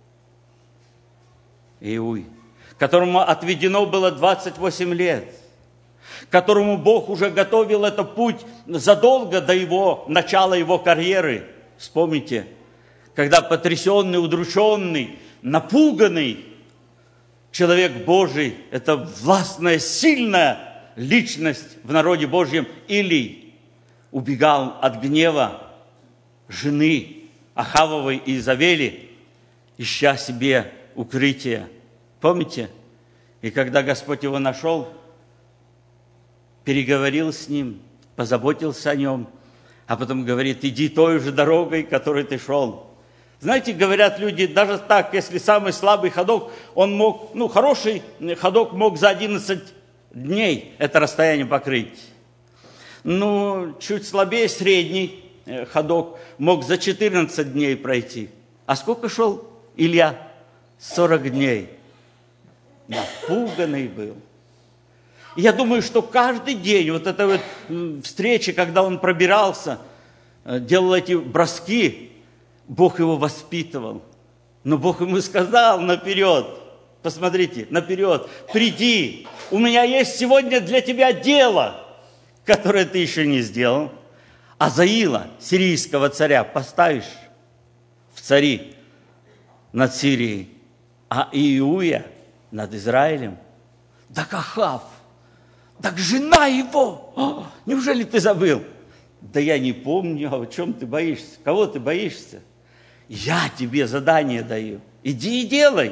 Иуй, которому отведено было 28 лет, которому Бог уже готовил этот путь задолго до начала его карьеры. Вспомните, когда потрясенный, удрученный, напуганный человек Божий, это властная, сильная личность в народе Божьем, Илий, убегал от гнева жены Ахавовой Иезавели, ища себе укрытие. Помните? И когда Господь его нашел, переговорил с ним, позаботился о нем, а потом говорит: иди той же дорогой, которой ты шел. Знаете, говорят люди, даже так, если самый слабый ходок, он мог, хороший ходок мог за 11 дней это расстояние покрыть. Чуть слабее средний ходок мог за 14 дней пройти. А сколько шел Илья? 40 дней. Напуганный был. Я думаю, что каждый день вот эта вот встреча, когда он пробирался, делал эти броски, Бог его воспитывал. Но Бог ему сказал наперед, посмотрите, наперед, приди, у меня есть сегодня для тебя дело, которое ты еще не сделал. Азаила, сирийского царя, поставишь в цари над Сирией, а Иуя над Израилем. Так Ахав, так жена его, неужели ты забыл? Да я не помню, о чем ты боишься, кого ты боишься? Я тебе задание даю, иди и делай.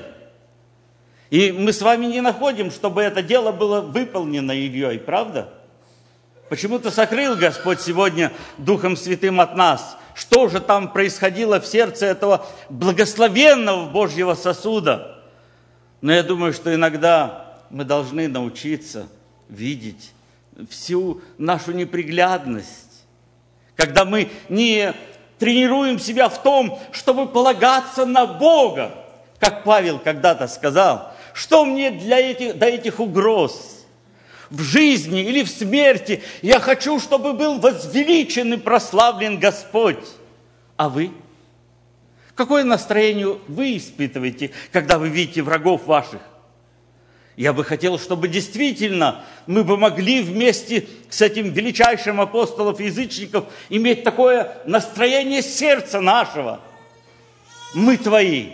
И мы с вами не находим, чтобы это дело было выполнено Ильей, правда? Почему-то сокрыл Господь сегодня Духом Святым от нас. Что же там происходило в сердце этого благословенного Божьего сосуда? Но я думаю, что иногда мы должны научиться видеть всю нашу неприглядность. Когда мы не тренируем себя в том, чтобы полагаться на Бога. Как Павел когда-то сказал, что мне до этих угроз? В жизни или в смерти я хочу, чтобы был возвеличен и прославлен Господь. А вы? Какое настроение вы испытываете, когда вы видите врагов ваших? Я бы хотел, чтобы действительно мы бы могли вместе с этим величайшим апостолом язычников иметь такое настроение сердца нашего. Мы твои.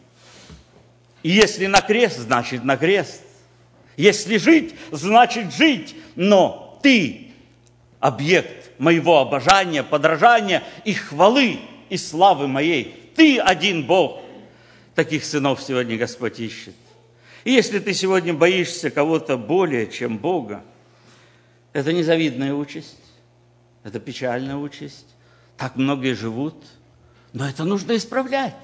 И если на крест, значит на крест. Если жить, значит жить. Но ты объект моего обожания, подражания и хвалы, и славы моей. Ты один Бог. Таких сынов сегодня Господь ищет. И если ты сегодня боишься кого-то более, чем Бога, это незавидная участь, это печальная участь. Так многие живут, но это нужно исправлять.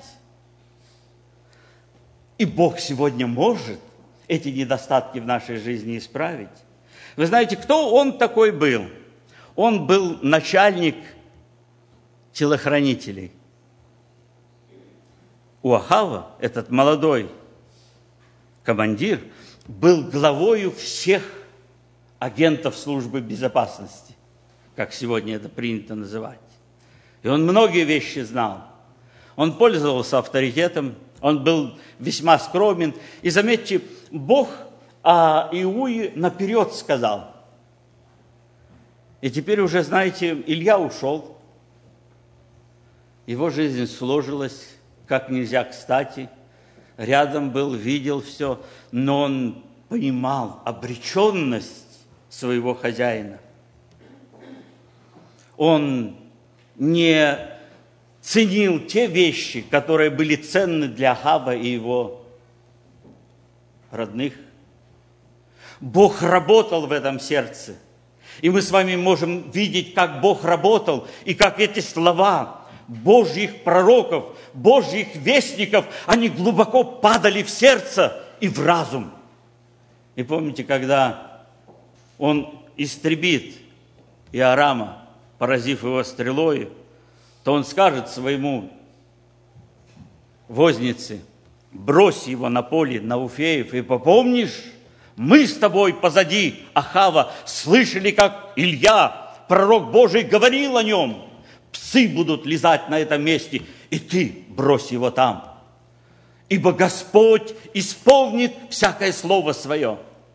И Бог сегодня может эти недостатки в нашей жизни исправить. Вы знаете, кто он такой был? Он был начальник телохранителей. У Ахава этот молодой командир был главою всех агентов службы безопасности, как сегодня это принято называть. И он многие вещи знал. Он пользовался авторитетом, он был весьма скромен. И заметьте, Бог о Иуе наперед сказал. И теперь уже, знаете, Илья ушел. Его жизнь сложилась как нельзя кстати. Рядом был, видел все, но он понимал обреченность своего хозяина. Он не ценил те вещи, которые были ценны для Ахава и его родных. Бог работал в этом сердце. И мы с вами можем видеть, как Бог работал, и как эти слова Божьих пророков, Божьих вестников, они глубоко падали в сердце и в разум. И помните, когда он истребит Иорама, поразив его стрелой, то он скажет своему вознице: брось его на поле Науфеев, и попомнишь, мы с тобой позади Ахава слышали, как Илья, пророк Божий, говорил о нем. Псы будут лизать на этом месте, и ты брось его там. Ибо Господь исполнит всякое слово свое.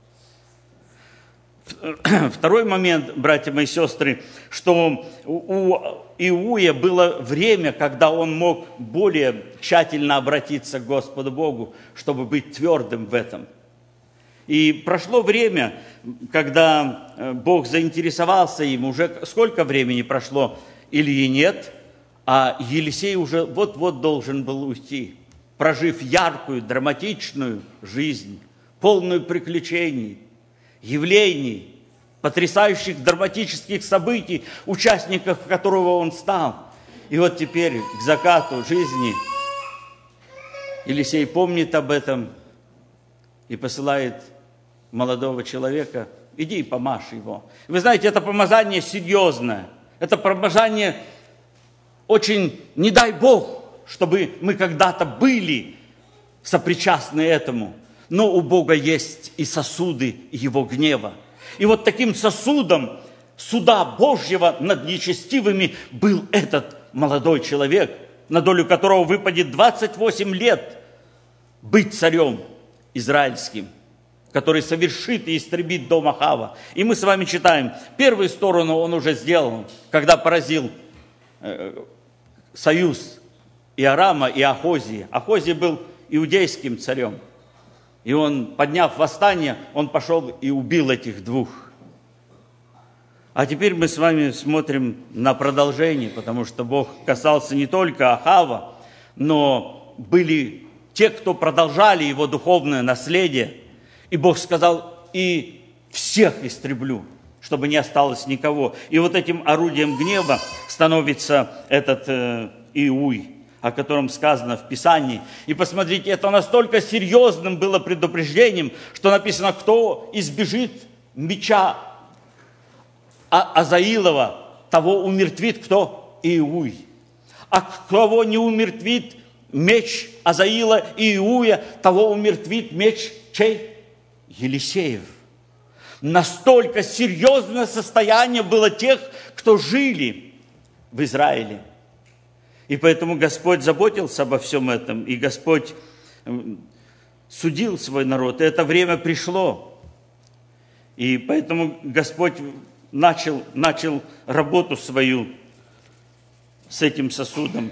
Второй момент, братья мои сестры, что у Иуя было время, когда он мог более тщательно обратиться к Господу Богу, чтобы быть твердым в этом. И прошло время, когда Бог заинтересовался им, уже сколько времени прошло, Ильи нет, а Елисей уже вот-вот должен был уйти, прожив яркую, драматичную жизнь, полную приключений, явлений, потрясающих драматических событий, участников которого он стал. И вот теперь к закату жизни Елисей помнит об этом и посылает молодого человека: иди и помажь его. Вы знаете, это помазание серьезное, это помазание очень, не дай Бог, чтобы мы когда-то были сопричастны этому. Но у Бога есть и сосуды Его гнева. И вот таким сосудом суда Божьего над нечестивыми был этот молодой человек, на долю которого выпадет 28 лет быть царем израильским, который совершит и истребит дом Ахава. И мы с вами читаем, первую сторону он уже сделал, когда поразил союз Иорама и Ахозии. Ахозий был иудейским царем. И он, подняв восстание, он пошел и убил этих двух. А теперь мы с вами смотрим на продолжение, потому что Бог касался не только Ахава, но были те, кто продолжали его духовное наследие. И Бог сказал: и всех истреблю, чтобы не осталось никого. И вот этим орудием гнева становится этот Иуй, о котором сказано в Писании. И посмотрите, это настолько серьезным было предупреждением, что написано: кто избежит меча Азаилова, того умертвит кто? Иуй. А кого не умертвит меч Азаила и Иуя, того умертвит меч чей? Елисеев. Настолько серьезное состояние было тех, кто жили в Израиле. И поэтому Господь заботился обо всем этом, и Господь судил свой народ, и это время пришло. И поэтому Господь начал работу свою с этим сосудом.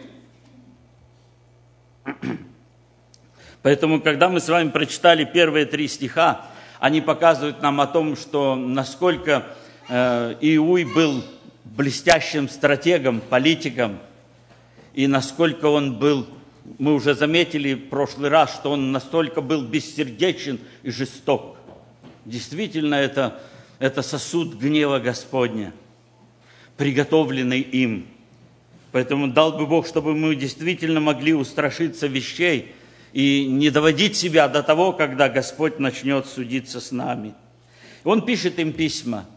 Поэтому, когда мы с вами прочитали первые 3 стиха, они показывают нам о том, что насколько Иуй был блестящим стратегом, политиком, и насколько он был, мы уже заметили в прошлый раз, что он настолько был бессердечен и жесток. Действительно, это сосуд гнева Господня, приготовленный им. Поэтому дал бы Бог, чтобы мы действительно могли устрашиться вещей и не доводить себя до того, когда Господь начнет судиться с нами. Он пишет им письма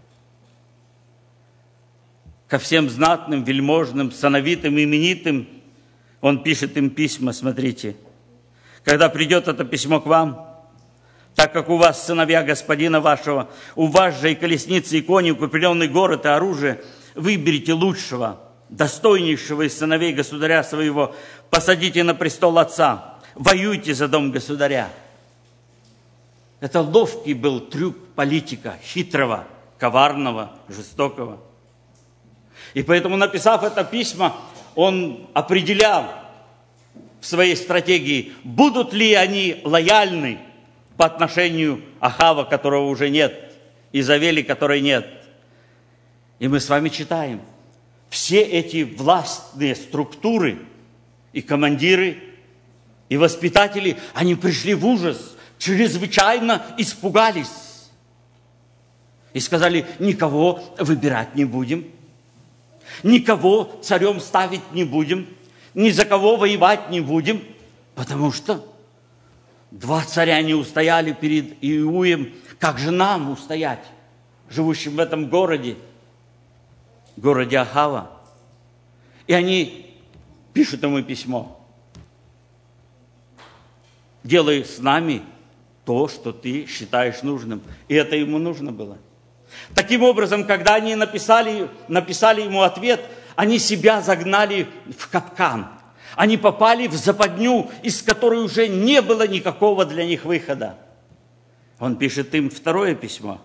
ко всем знатным, вельможным, сановитым, именитым. Он пишет им письма, смотрите. Когда придет это письмо к вам, так как у вас сыновья господина вашего, у вас же и колесницы, и кони, укрепленный город, и оружие, выберите лучшего, достойнейшего из сыновей государя своего, посадите на престол отца, воюйте за дом государя. Это ловкий был трюк политика, хитрого, коварного, жестокого. И поэтому, написав это письмо, он определял в своей стратегии, будут ли они лояльны по отношению Ахава, которого уже нет, Изавели, которой нет. И мы с вами читаем, все эти властные структуры, и командиры, и воспитатели, они пришли в ужас, чрезвычайно испугались. И сказали: никого выбирать не будем, никого царем ставить не будем, ни за кого воевать не будем, потому что 2 царя не устояли перед Иуем. Как же нам устоять, живущим в этом городе Ахава? И они пишут ему письмо: делай с нами то, что ты считаешь нужным. И это ему нужно было. Таким образом, когда они написали ему ответ, они себя загнали в капкан. Они попали в западню, из которой уже не было никакого для них выхода. Он пишет им 2 письмо,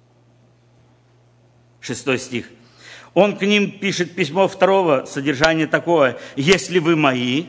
6 стих. Он к ним пишет письмо 2, содержание такое: «Если вы мои,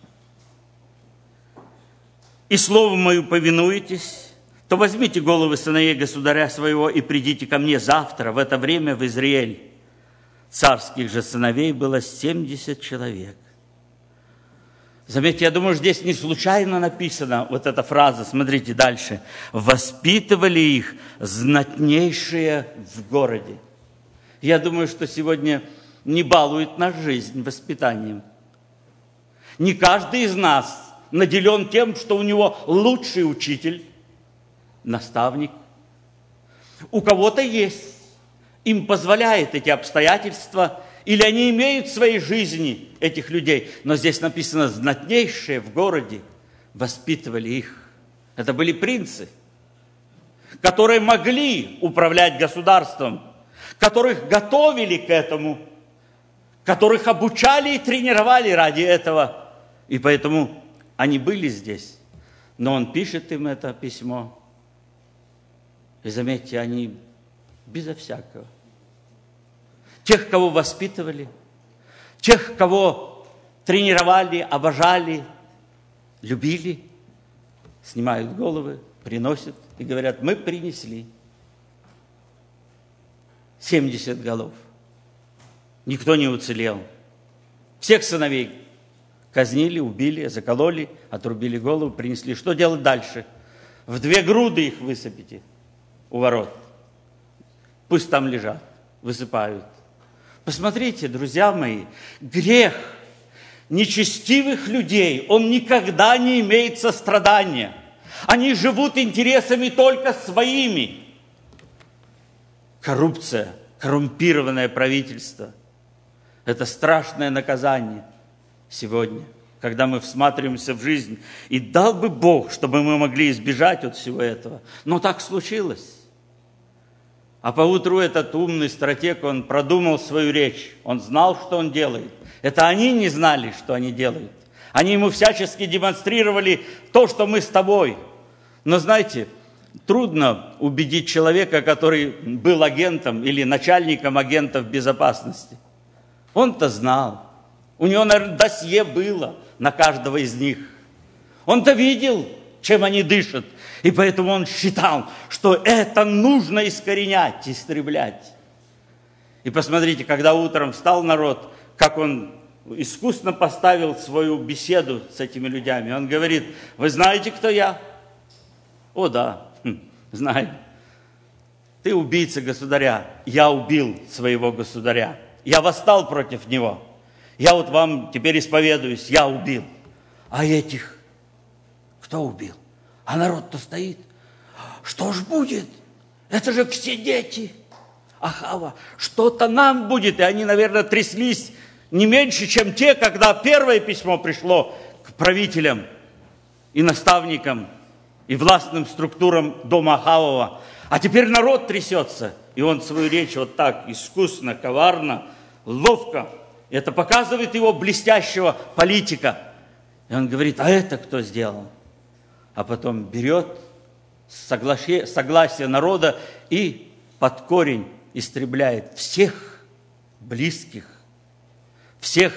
и слову мою повинуетесь, то возьмите головы сыновей государя своего и придите ко мне завтра в это время в Израиль». Царских же сыновей было 70 человек. Заметьте, я думаю, здесь не случайно написана вот эта фраза. Смотрите дальше. «Воспитывали их знатнейшие в городе». Я думаю, что сегодня не балует нас жизнь воспитанием. Не каждый из нас наделен тем, что у него лучший учитель, наставник. У кого-то есть, им позволяет эти обстоятельства, или они имеют в своей жизни этих людей. Но здесь написано: знатнейшие в городе воспитывали их. Это были принцы, которые могли управлять государством, которых готовили к этому, которых обучали и тренировали ради этого. И поэтому они были здесь. Но он пишет им это письмо. И заметьте, они безо всякого. Тех, кого воспитывали, тех, кого тренировали, обожали, любили, снимают головы, приносят и говорят: мы принесли 70 голов. Никто не уцелел. Всех сыновей казнили, убили, закололи, отрубили голову, принесли. Что делать дальше? В 2 груды их высыпите у ворот. Пусть там лежат, высыпают. Посмотрите, друзья мои, грех нечестивых людей, он никогда не имеет сострадания. Они живут интересами только своими. Коррупция, коррумпированное правительство – это страшное наказание сегодня, когда мы всматриваемся в жизнь. И дал бы Бог, чтобы мы могли избежать от всего этого. Но так случилось. А поутру этот умный стратег, он продумал свою речь. Он знал, что он делает. Это они не знали, что они делают. Они ему всячески демонстрировали то, что мы с тобой. Но знаете, трудно убедить человека, который был агентом или начальником агентов безопасности. Он-то знал. У него, наверное, досье было на каждого из них. Он-то видел, чем они дышат. И поэтому он считал, что это нужно искоренять, истреблять. И посмотрите, когда утром встал народ, как он искусно поставил свою беседу с этими людьми. Он говорит: вы знаете, кто я? О, да, знаю. Ты убийца государя. Я убил своего государя. Я восстал против него. Я вот вам теперь исповедуюсь, я убил. А этих кто убил? А народ-то стоит. Что ж будет? Это же все дети Ахава. Что-то нам будет. И они, наверное, тряслись не меньше, чем те, когда первое письмо пришло к правителям и наставникам, и властным структурам дома Ахавова. А теперь народ трясется. И он свою речь вот так искусно, коварно, ловко. Это показывает его блестящего политика. И он говорит: а это кто сделал? А потом берет согласие народа и под корень истребляет всех близких, всех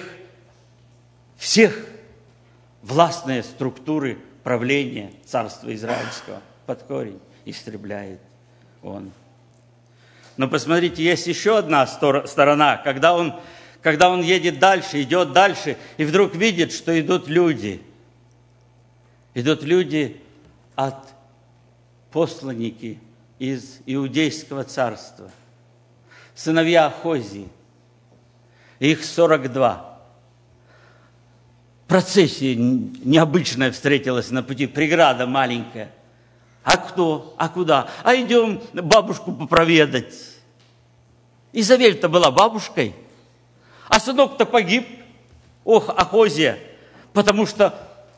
властные структуры правления царства израильского. Под корень истребляет он. Но посмотрите, есть еще одна сторона, когда он когда он едет дальше, идет дальше, и вдруг видит, что идут люди. Идут люди от посланники из Иудейского царства, сыновья Ахозии. Их 42. Процессия необычная встретилась на пути, преграда маленькая. А кто? А куда? А идем бабушку попроведать. Изавель-то была бабушкой, а сынок-то погиб. Ох, Ахозия, потому что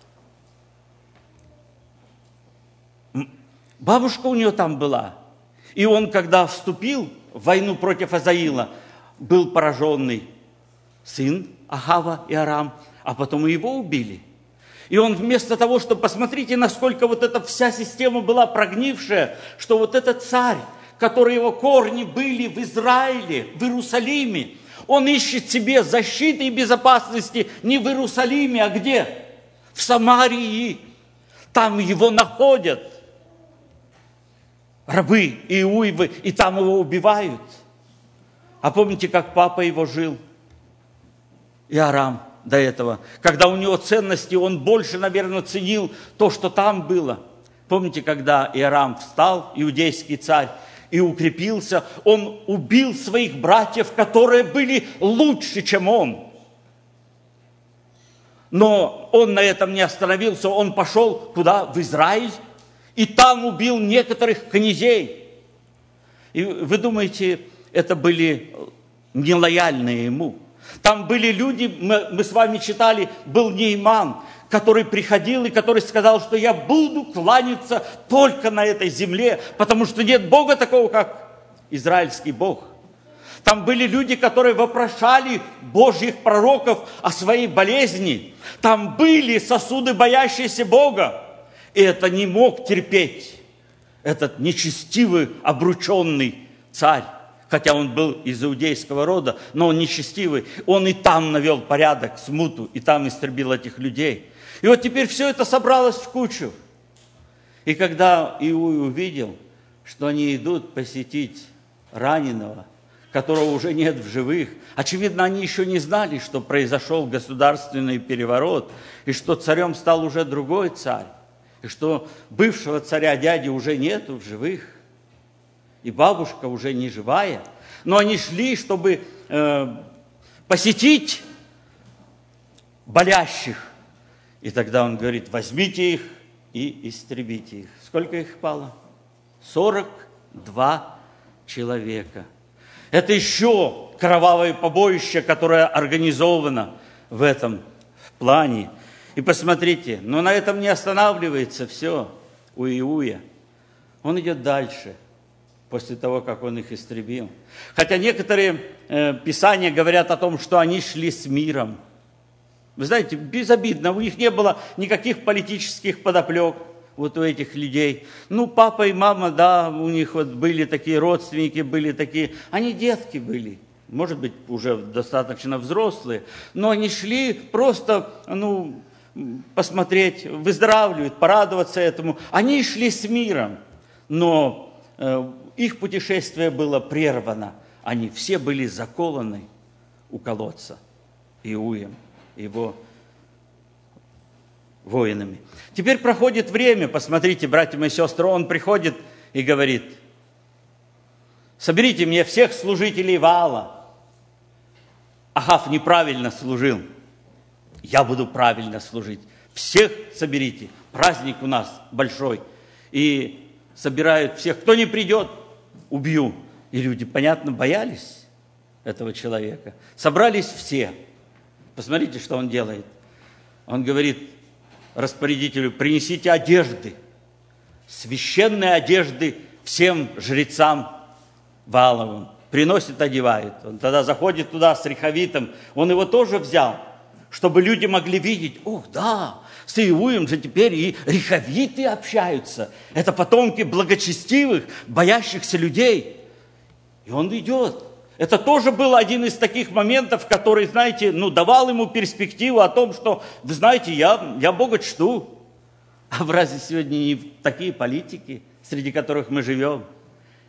бабушка у нее там была. И он, когда вступил в войну против Азаила, был пораженный сын Ахава и Арам, а потом и его убили. И он вместо того, чтобы, посмотрите, насколько вот эта вся система была прогнившая, что вот этот царь, который его корни были в Израиле, в Иерусалиме, он ищет себе защиты и безопасности не в Иерусалиме, а где? В Самарии. Там его находят рабы Иуевы, и там его убивают. А помните, как папа его жил? И Арам до этого. Когда у него ценности, он больше, наверное, ценил то, что там было. Помните, когда Иорам встал, иудейский царь, и укрепился, он убил своих братьев, которые были лучше, чем он. Но он на этом не остановился, он пошел куда? В Израиль, и там убил некоторых князей. И вы думаете, это были нелояльные ему? Там были люди, мы с вами читали, был Нейман, который приходил и который сказал, что я буду кланяться только на этой земле, потому что нет Бога такого, как израильский Бог. Там были люди, которые вопрошали Божьих пророков о своей болезни. Там были сосуды, боящиеся Бога. И это не мог терпеть этот нечестивый, обрученный царь. Хотя он был из иудейского рода, но он нечестивый. Он и там навел порядок, смуту, и там истребил этих людей. И вот теперь все это собралось в кучу. И когда Иуй увидел, что они идут посетить раненого, которого уже нет в живых, очевидно, они еще не знали, что произошел государственный переворот, и что царем стал уже другой царь, и что бывшего царя дяди уже нету в живых, и бабушка уже не живая. Но они шли, чтобы посетить болящих. И тогда он говорит, возьмите их и истребите их. Сколько их пало? 42 человека. Это еще кровавое побоище, которое организовано в этом плане. И посмотрите, но на этом не останавливается все у Иуя. Он идет дальше, после того, как он их истребил. Хотя некоторые писания говорят о том, что они шли с миром. Вы знаете, безобидно, у них не было никаких политических подоплек, вот у этих людей. Ну, папа и мама, да, у них вот были такие родственники, были такие, они детки были, может быть, уже достаточно взрослые, но они шли просто, посмотреть, выздоравливать, порадоваться этому. Они шли с миром, но их путешествие было прервано. Они все были заколаны у колодца Иуем, его воинами. Теперь проходит время, посмотрите, братья мои сестры, он приходит и говорит, соберите мне всех служителей Ваала. Ахав неправильно служил, я буду правильно служить. Всех соберите, праздник у нас большой. И собирают всех, кто не придет, убью. И люди, понятно, боялись этого человека. Собрались все. Посмотрите, что он делает. Он говорит распорядителю, принесите одежды, священные одежды всем жрецам Вааловым. Приносит, одевает. Он тогда заходит туда с Рехавитом. Он его тоже взял, чтобы люди могли видеть, да, с Иуем же теперь и Рехавиты общаются. Это потомки благочестивых, боящихся людей. И он идет. Это тоже был один из таких моментов, который, знаете, давал ему перспективу о том, что, вы знаете, я Бога чту. А в разве сегодня не такие политики, среди которых мы живем?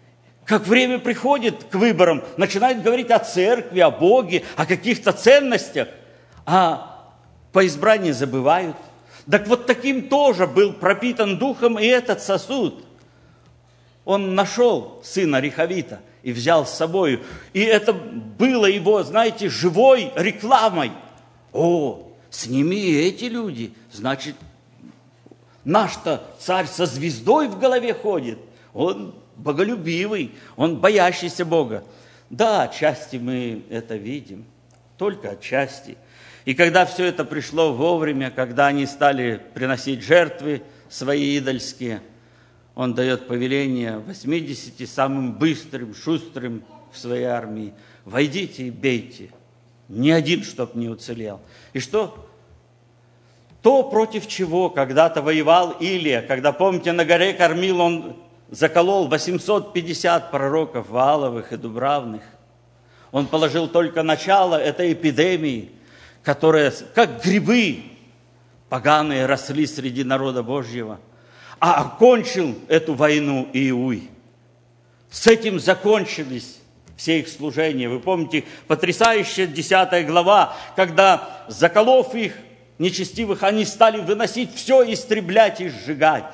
Как время приходит к выборам, начинают говорить о церкви, о Боге, о каких-то ценностях, а по избранию забывают. Так вот таким тоже был пропитан Духом и этот сосуд. Он нашел сына Рехавита и взял с собой. И это было его, знаете, живой рекламой. О, с ними и эти люди, значит, наш-то царь со звездой в голове ходит. Он боголюбивый, он боящийся Бога. Да, отчасти мы это видим, только отчасти. И когда все это пришло вовремя, когда они стали приносить жертвы свои идольские, он дает повеление 80 самым быстрым, шустрым в своей армии: войдите и бейте, ни один, чтоб не уцелел. И что? То, против чего когда-то воевал Илия, когда, помните, на горе Кормил он заколол 850 пророков Вааловых и Дубравных. Он положил только начало этой эпидемии, которая, как грибы поганые, росли среди народа Божьего, а окончил эту войну Иуй. С этим закончились все их служения. Вы помните, потрясающая 10 глава, когда, заколов их, нечестивых, они стали выносить все, истреблять и сжигать.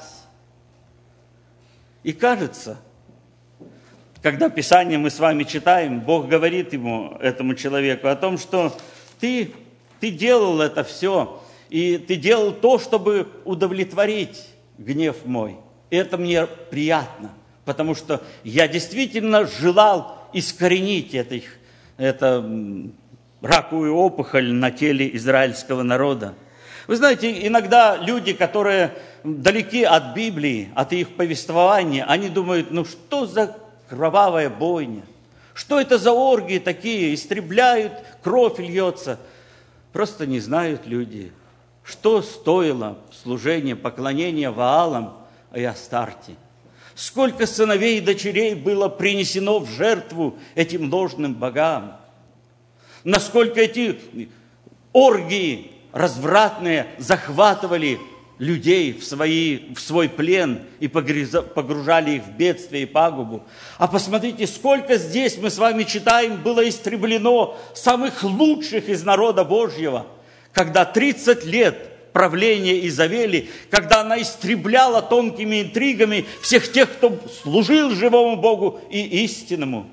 И кажется, когда Писание мы с вами читаем, Бог говорит этому человеку о том, что ты делал это все, и ты делал то, чтобы удовлетворить гнев мой. И это мне приятно, потому что я действительно желал искоренить эту раковую опухоль на теле израильского народа. Вы знаете, иногда люди, которые далеки от Библии, от их повествования, они думают, ну что за кровавая бойня? Что это за оргии такие? Истребляют, кровь льется. Просто не знают люди, что стоило служение, поклонение Ваалам и Астарте. Сколько сыновей и дочерей было принесено в жертву этим ложным богам. Насколько эти оргии развратные захватывали людей в свой плен и погружали их в бедствие и пагубу. А посмотрите, сколько здесь, мы с вами читаем, было истреблено самых лучших из народа Божьего, когда 30 лет правления Изавели, когда она истребляла тонкими интригами всех тех, кто служил живому Богу и истинному.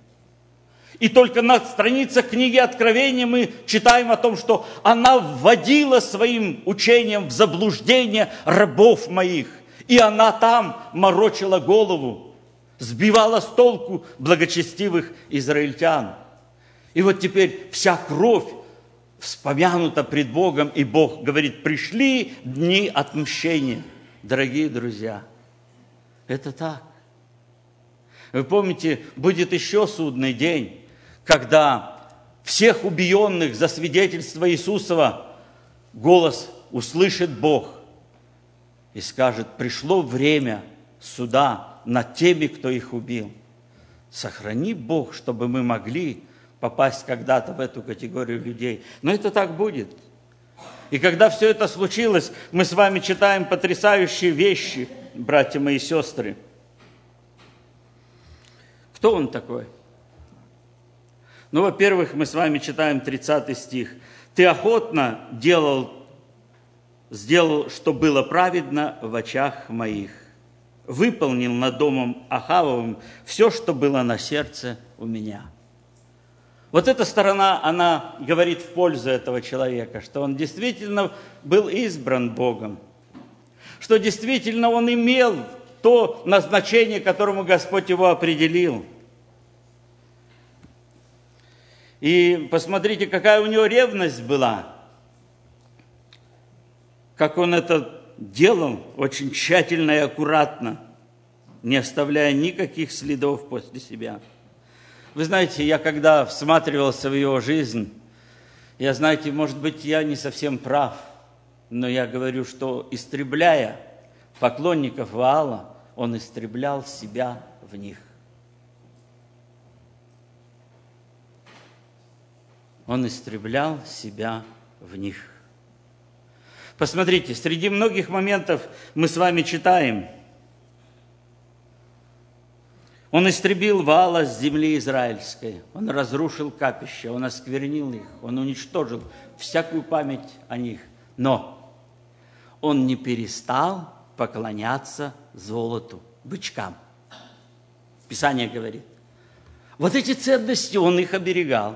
И только на страницах книги Откровения мы читаем о том, что она вводила своим учением в заблуждение рабов моих. И она там морочила голову, сбивала с толку благочестивых израильтян. И вот теперь вся кровь вспомянута пред Богом, и Бог говорит: пришли дни отмщения. Дорогие друзья, это так. Вы помните, будет еще судный день, когда всех убиенных за свидетельство Иисусова голос услышит Бог и скажет: пришло время суда над теми, кто их убил. Сохрани Бог, чтобы мы могли попасть когда-то в эту категорию людей. Но это так будет. И когда все это случилось, мы с вами читаем потрясающие вещи, братья мои и сестры. Кто он такой? Ну, во-первых, мы с вами читаем 30 стих. «Ты охотно сделал, что было праведно в очах моих. Выполнил над домом Ахавовым все, что было на сердце у меня». Вот эта сторона, она говорит в пользу этого человека, что он действительно был избран Богом, что действительно он имел то назначение, которому Господь его определил. И посмотрите, какая у него ревность была, как он это делал очень тщательно и аккуратно, не оставляя никаких следов после себя. Вы знаете, я когда всматривался в его жизнь, знаете, может быть, я не совсем прав, но я говорю, что, истребляя поклонников Ваала, он истреблял себя в них. Он истреблял себя в них. Посмотрите, среди многих моментов мы с вами читаем. Он истребил Ваала с земли израильской, он разрушил капища, он осквернил их, он уничтожил всякую память о них. Но он не перестал поклоняться золоту, бычкам. Писание говорит, вот эти ценности он их оберегал.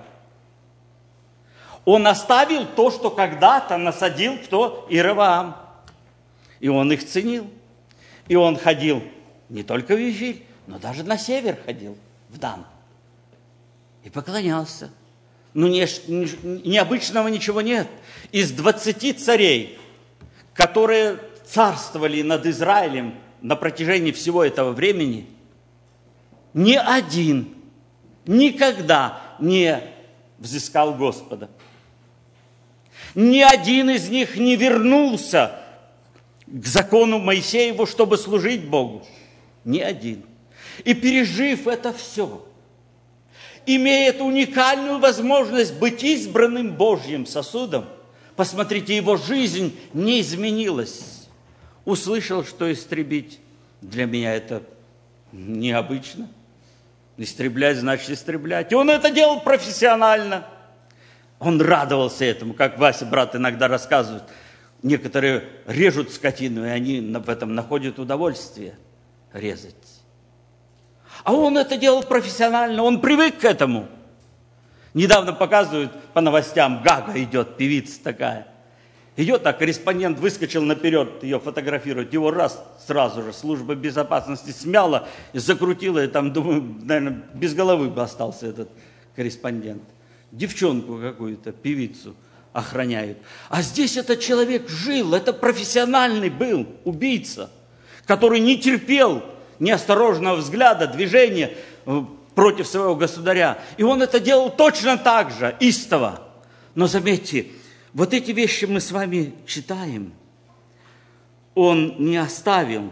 Он оставил то, что когда-то насадил кто? Иеровоам. И он их ценил. И он ходил не только в Вифиль, но даже на север ходил, в Дан. И поклонялся. Ну, необычного ничего нет. Из 20 царей, которые царствовали над Израилем на протяжении всего этого времени, ни один никогда не взыскал Господа. Ни один из них не вернулся к закону Моисееву, чтобы служить Богу. Ни один. И пережив это все, имея эту уникальную возможность быть избранным Божьим сосудом, посмотрите, его жизнь не изменилась. Услышал, что истребить. Для меня это необычно. Истреблять значит истреблять. И он это делал профессионально. Он радовался этому, как Вася, брат, иногда рассказывает. Некоторые режут скотину, и они в этом находят удовольствие резать. А он это делал профессионально, он привык к этому. Недавно показывают по новостям, Гага идет, певица такая. Идет, а корреспондент выскочил наперед, ее фотографирует. Его раз, сразу же служба безопасности смяла, закрутила, и там, думаю, наверное, без головы бы остался этот корреспондент. Девчонку какую-то, певицу охраняют. А здесь этот человек жил, это профессиональный был убийца, который не терпел неосторожного взгляда, движения против своего государя. И он это делал точно так же, истово. Но заметьте, вот эти вещи мы с вами читаем. Он не оставил.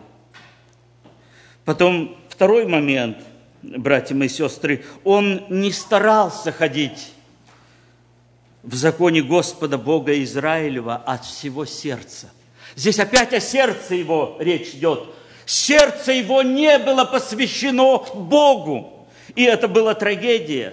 Потом второй момент, братья мои сестры, он не старался ходить в законе Господа Бога Израилева от всего сердца. Здесь опять о сердце его речь идет. Сердце его не было посвящено Богу. И это была трагедия.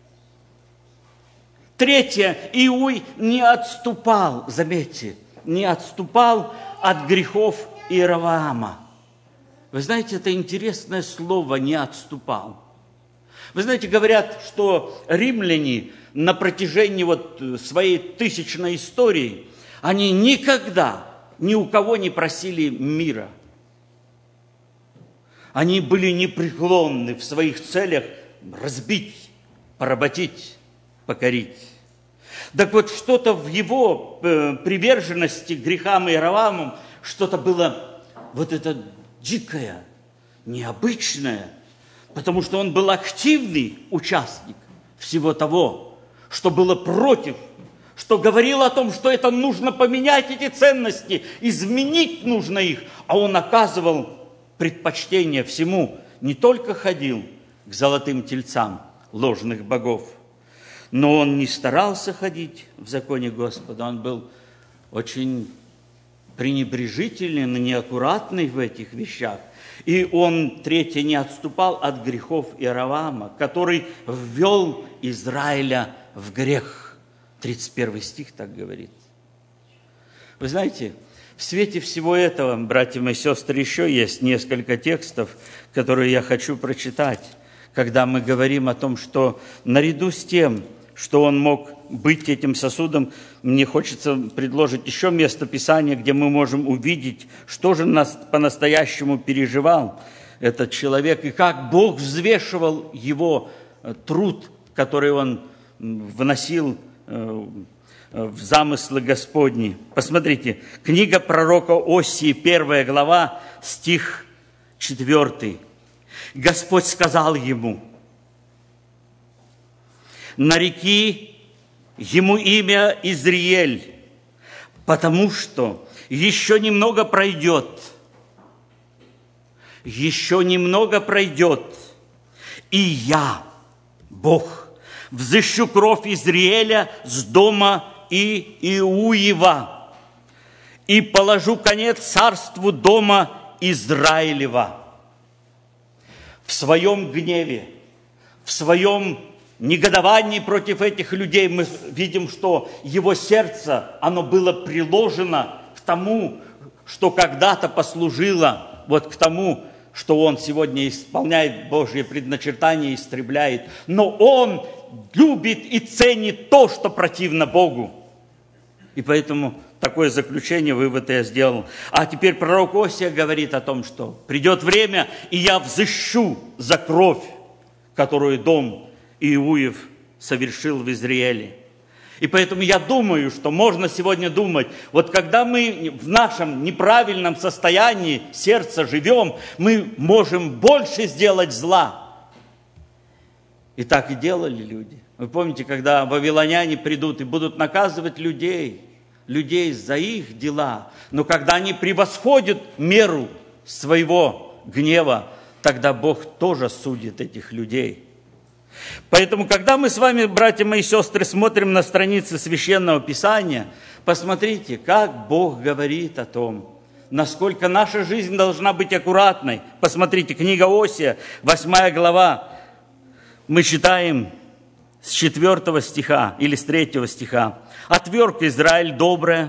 Третье, Иуй не отступал, заметьте, не отступал от грехов Иеровоама. Вы знаете, это интересное слово «не отступал». Вы знаете, говорят, что римляне на протяжении своей тысячной истории, они никогда ни у кого не просили мира. Они были непреклонны в своих целях разбить, поработить, покорить. Так вот, что-то в его приверженности к грехам Иеровоаму, что-то было вот это дикое, необычное, потому что он был активный участник всего того, что было против, что говорило о том, что это нужно поменять, эти ценности, изменить нужно их, а он оказывал предпочтение всему, не только ходил к золотым тельцам ложных богов, но он не старался ходить в законе Господа, он был очень пренебрежительный, неаккуратный в этих вещах. И он, третье, не отступал от грехов Иеровоама, который ввел Израиля в грех. 31 стих так говорит. Вы знаете, в свете всего этого, братья мои сестры, еще есть несколько текстов, которые я хочу прочитать, когда мы говорим о том, что наряду с тем, что он мог быть этим сосудом, мне хочется предложить еще место Писания, где мы можем увидеть, что же нас по-настоящему переживал этот человек, и как Бог взвешивал его труд, который он вносил в замыслы Господни. Посмотрите, книга пророка Осии, 1 глава, стих 4. Господь сказал ему: «Нареки ему имя Изриэль, потому что еще немного пройдет, и я, Бог, взыщу кровь Изриэля с дома Иуева и положу конец царству дома Израилева». в своем гневе, в своем негодовании против этих людей, мы видим, что его сердце, оно было приложено к тому, что когда-то послужило, вот к тому, что он сегодня исполняет Божье предначертание, истребляет. Но он любит и ценит то, что противно Богу. И поэтому такое заключение, вывод я сделал. А теперь пророк Осия говорит о том, что придет время, и я взыщу за кровь, которую дом Иуев совершил в Израиле. И поэтому я думаю, что можно сегодня думать, вот когда мы в нашем неправильном состоянии сердца живем, мы можем больше сделать зла. И так и делали люди. Вы помните, когда вавилоняне придут и будут наказывать людей за их дела, но когда они превосходят меру своего гнева, тогда Бог тоже судит этих людей. Поэтому, когда мы с вами, братья мои сестры, смотрим на страницы Священного Писания, посмотрите, как Бог говорит о том, насколько наша жизнь должна быть аккуратной. Посмотрите, книга Осия, 8 глава, мы читаем с 4 стиха или с 3 стиха. «Отверг Израиль доброе,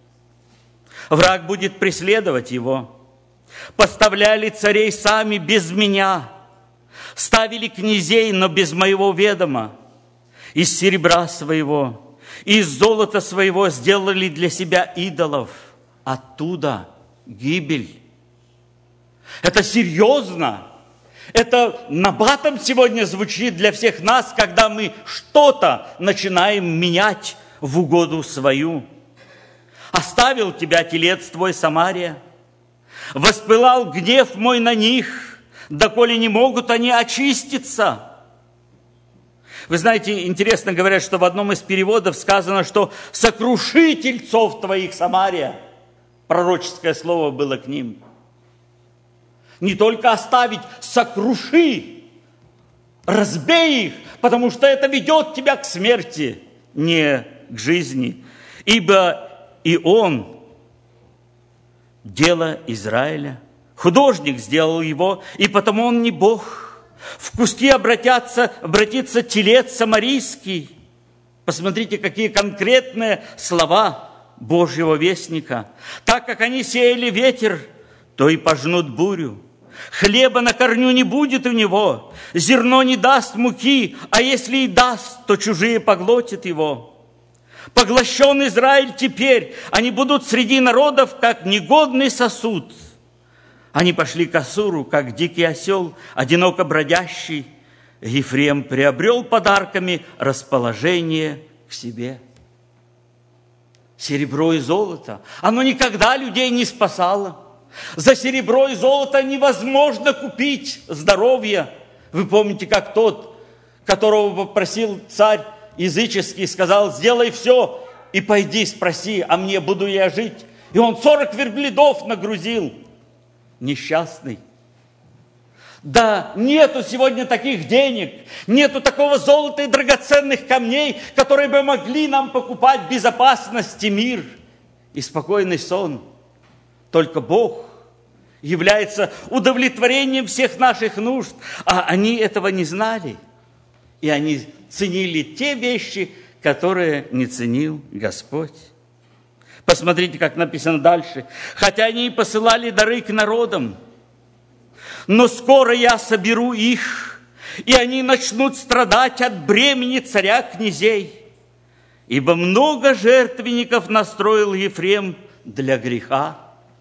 враг будет преследовать его. Поставляли царей сами без меня, ставили князей, но без моего ведома. Из серебра своего, из золота своего сделали для себя идолов. Оттуда гибель». Это серьезно. Это набатом сегодня звучит для всех нас, когда мы что-то начинаем менять в угоду свою. «Оставил тебя телец твой, Самария, воспылал гнев мой на них, доколе не могут они очиститься». Вы знаете, интересно говорят, что в одном из переводов сказано, что «сокруши тельцов твоих, Самария». Пророческое слово было к ним. Не только оставить, сокруши, разбей их, потому что это ведет тебя к смерти, не к жизни. Ибо и он дело Израиля, художник сделал его, и потому он не Бог. В куски обратится телец самарийский. Посмотрите, какие конкретные слова Божьего вестника. Так как они сеяли ветер, то и пожнут бурю. Хлеба на корню не будет у него, зерно не даст муки, а если и даст, то чужие поглотят его. Поглощен Израиль теперь, они будут среди народов, как негодный сосуд. Они пошли к Ассуру, как дикий осел, одиноко бродящий. Ефрем приобрел подарками расположение к себе. Серебро и золото, оно никогда людей не спасало. За серебро и золото невозможно купить здоровье. Вы помните, как тот, которого попросил царь языческий, сказал: сделай все и пойди спроси, а мне буду я жить. И он 40 верблюдов нагрузил. Несчастный. Да, нету сегодня таких денег, нету такого золота и драгоценных камней, которые бы могли нам покупать безопасность и мир и спокойный сон. Только Бог является удовлетворением всех наших нужд, а они этого не знали. И они ценили те вещи, которые не ценил Господь. Посмотрите, как написано дальше. «Хотя они и посылали дары к народам, но скоро я соберу их, и они начнут страдать от бремени царя князей, ибо много жертвенников настроил Ефрем для греха».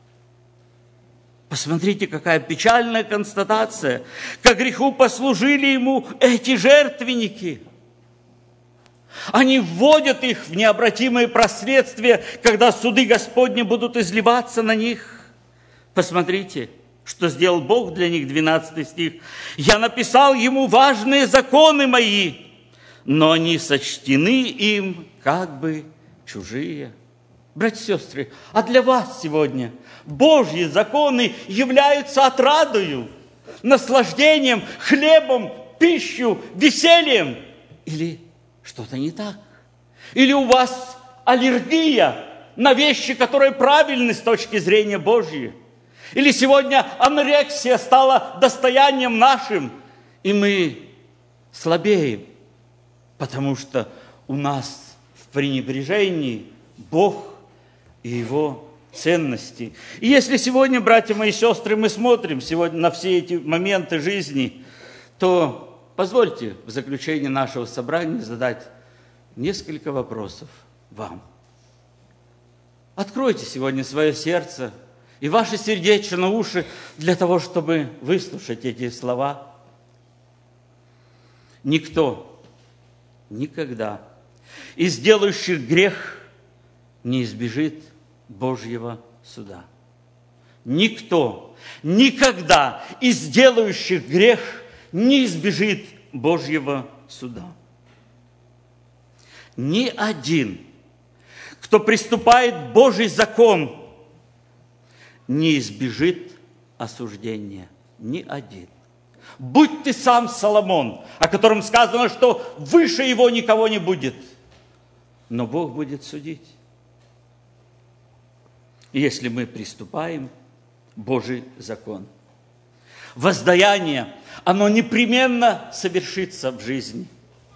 Посмотрите, какая печальная констатация. Ко греху послужили ему эти жертвенники. Они вводят их в необратимые последствия, когда суды Господни будут изливаться на них. Посмотрите, что сделал Бог для них, 12 стих. «Я написал ему важные законы мои, но они сочтены им как бы чужие». Братья и сестры, а для вас сегодня Божьи законы являются отрадою, наслаждением, хлебом, пищей, весельем? Или что-то не так? Или у вас аллергия на вещи, которые правильны с точки зрения Божьей? Или сегодня анорексия стала достоянием нашим, и мы слабеем, потому что у нас в пренебрежении Бог и Его ценности. И если сегодня, братья мои и сестры, мы смотрим сегодня на все эти моменты жизни, то позвольте в заключение нашего собрания задать несколько вопросов вам. Откройте сегодня свое сердце и ваши сердечные уши для того, чтобы выслушать эти слова. Никто никогда из делающих грех не избежит Божьего суда. Никто никогда из делающих грех не избежит Божьего суда. Ни один, кто приступает Божий закон, не избежит осуждения. Ни один. Будь ты сам Соломон, о котором сказано, что выше его никого не будет. Но Бог будет судить. Если мы приступаем Божий закон. Воздаяние, оно непременно совершится в жизни.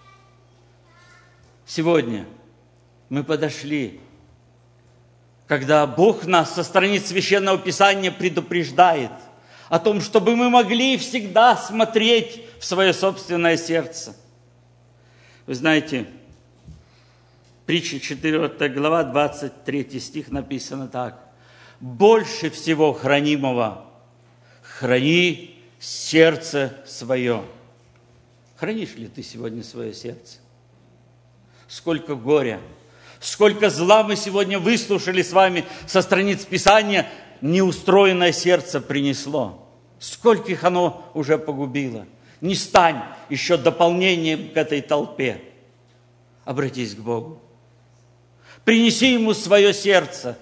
Сегодня мы подошли, когда Бог нас со страниц Священного Писания предупреждает о том, чтобы мы могли всегда смотреть в свое собственное сердце. Вы знаете, притча 4 глава, 23 стих написано так. «Больше всего хранимого храни сердце свое». Хранишь ли ты сегодня свое сердце? Сколько горя, сколько зла мы сегодня выслушали с вами со страниц Писания, неустроенное сердце принесло. Скольких оно уже погубило. Не стань еще дополнением к этой толпе. Обратись к Богу. Принеси Ему свое сердце.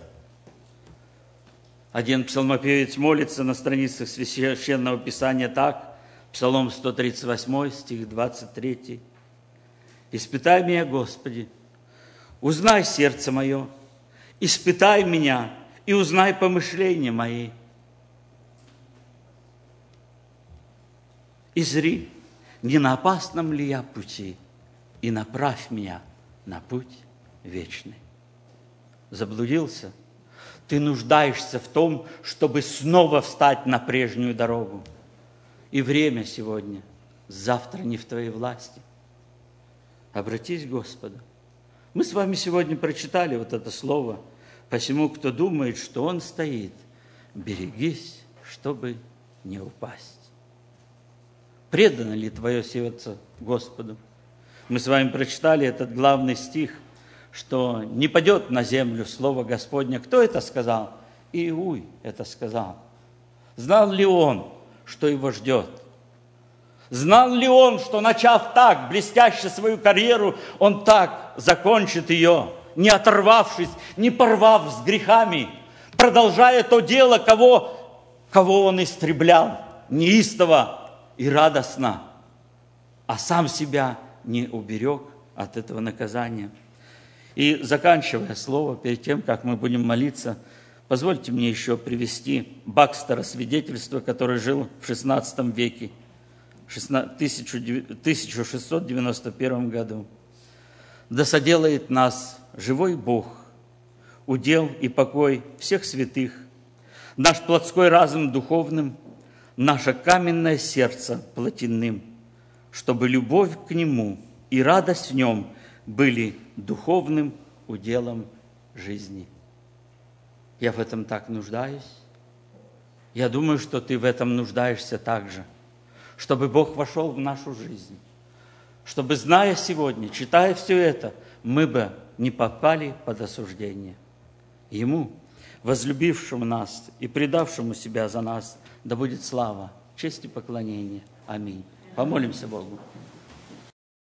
Один псалмопевец молится на страницах Священного Писания так, Псалом 138, стих 23. «Испытай меня, Господи, узнай сердце мое, испытай меня и узнай помышления мои. И зри, не на опасном ли я пути, и направь меня на путь вечный». Заблудился? Ты нуждаешься в том, чтобы снова встать на прежнюю дорогу. И время сегодня, завтра не в твоей власти. Обратись к Господу. Мы с вами сегодня прочитали вот это слово. Посему, кто думает, что он стоит, берегись, чтобы не упасть. Предано ли твое сердце Господу? Мы с вами прочитали этот главный стих, что не падет на землю слово Господне. Кто это сказал? Иуй это сказал. Знал ли он, что его ждет? Знал ли он, что, начав так блестяще свою карьеру, он так закончит ее, не оторвавшись, не порвав с грехами, продолжая то дело, кого он истреблял неистово и радостно, а сам себя не уберег от этого наказания. И заканчивая слово, перед тем, как мы будем молиться, позвольте мне еще привести Бакстера свидетельство, который жил в XVI веке, в 1691 году. «Да соделает нас живой Бог, удел и покой всех святых, наш плотской разум духовным, наше каменное сердце плотяным, чтобы любовь к Нему и радость в Нем были духовным уделом жизни». Я в этом так нуждаюсь. Я думаю, что ты в этом нуждаешься также. Чтобы Бог вошел в нашу жизнь. Чтобы, зная сегодня, читая все это, мы бы не попали под осуждение. Ему, возлюбившему нас и предавшему себя за нас, да будет слава, честь и поклонение. Аминь. Помолимся Богу.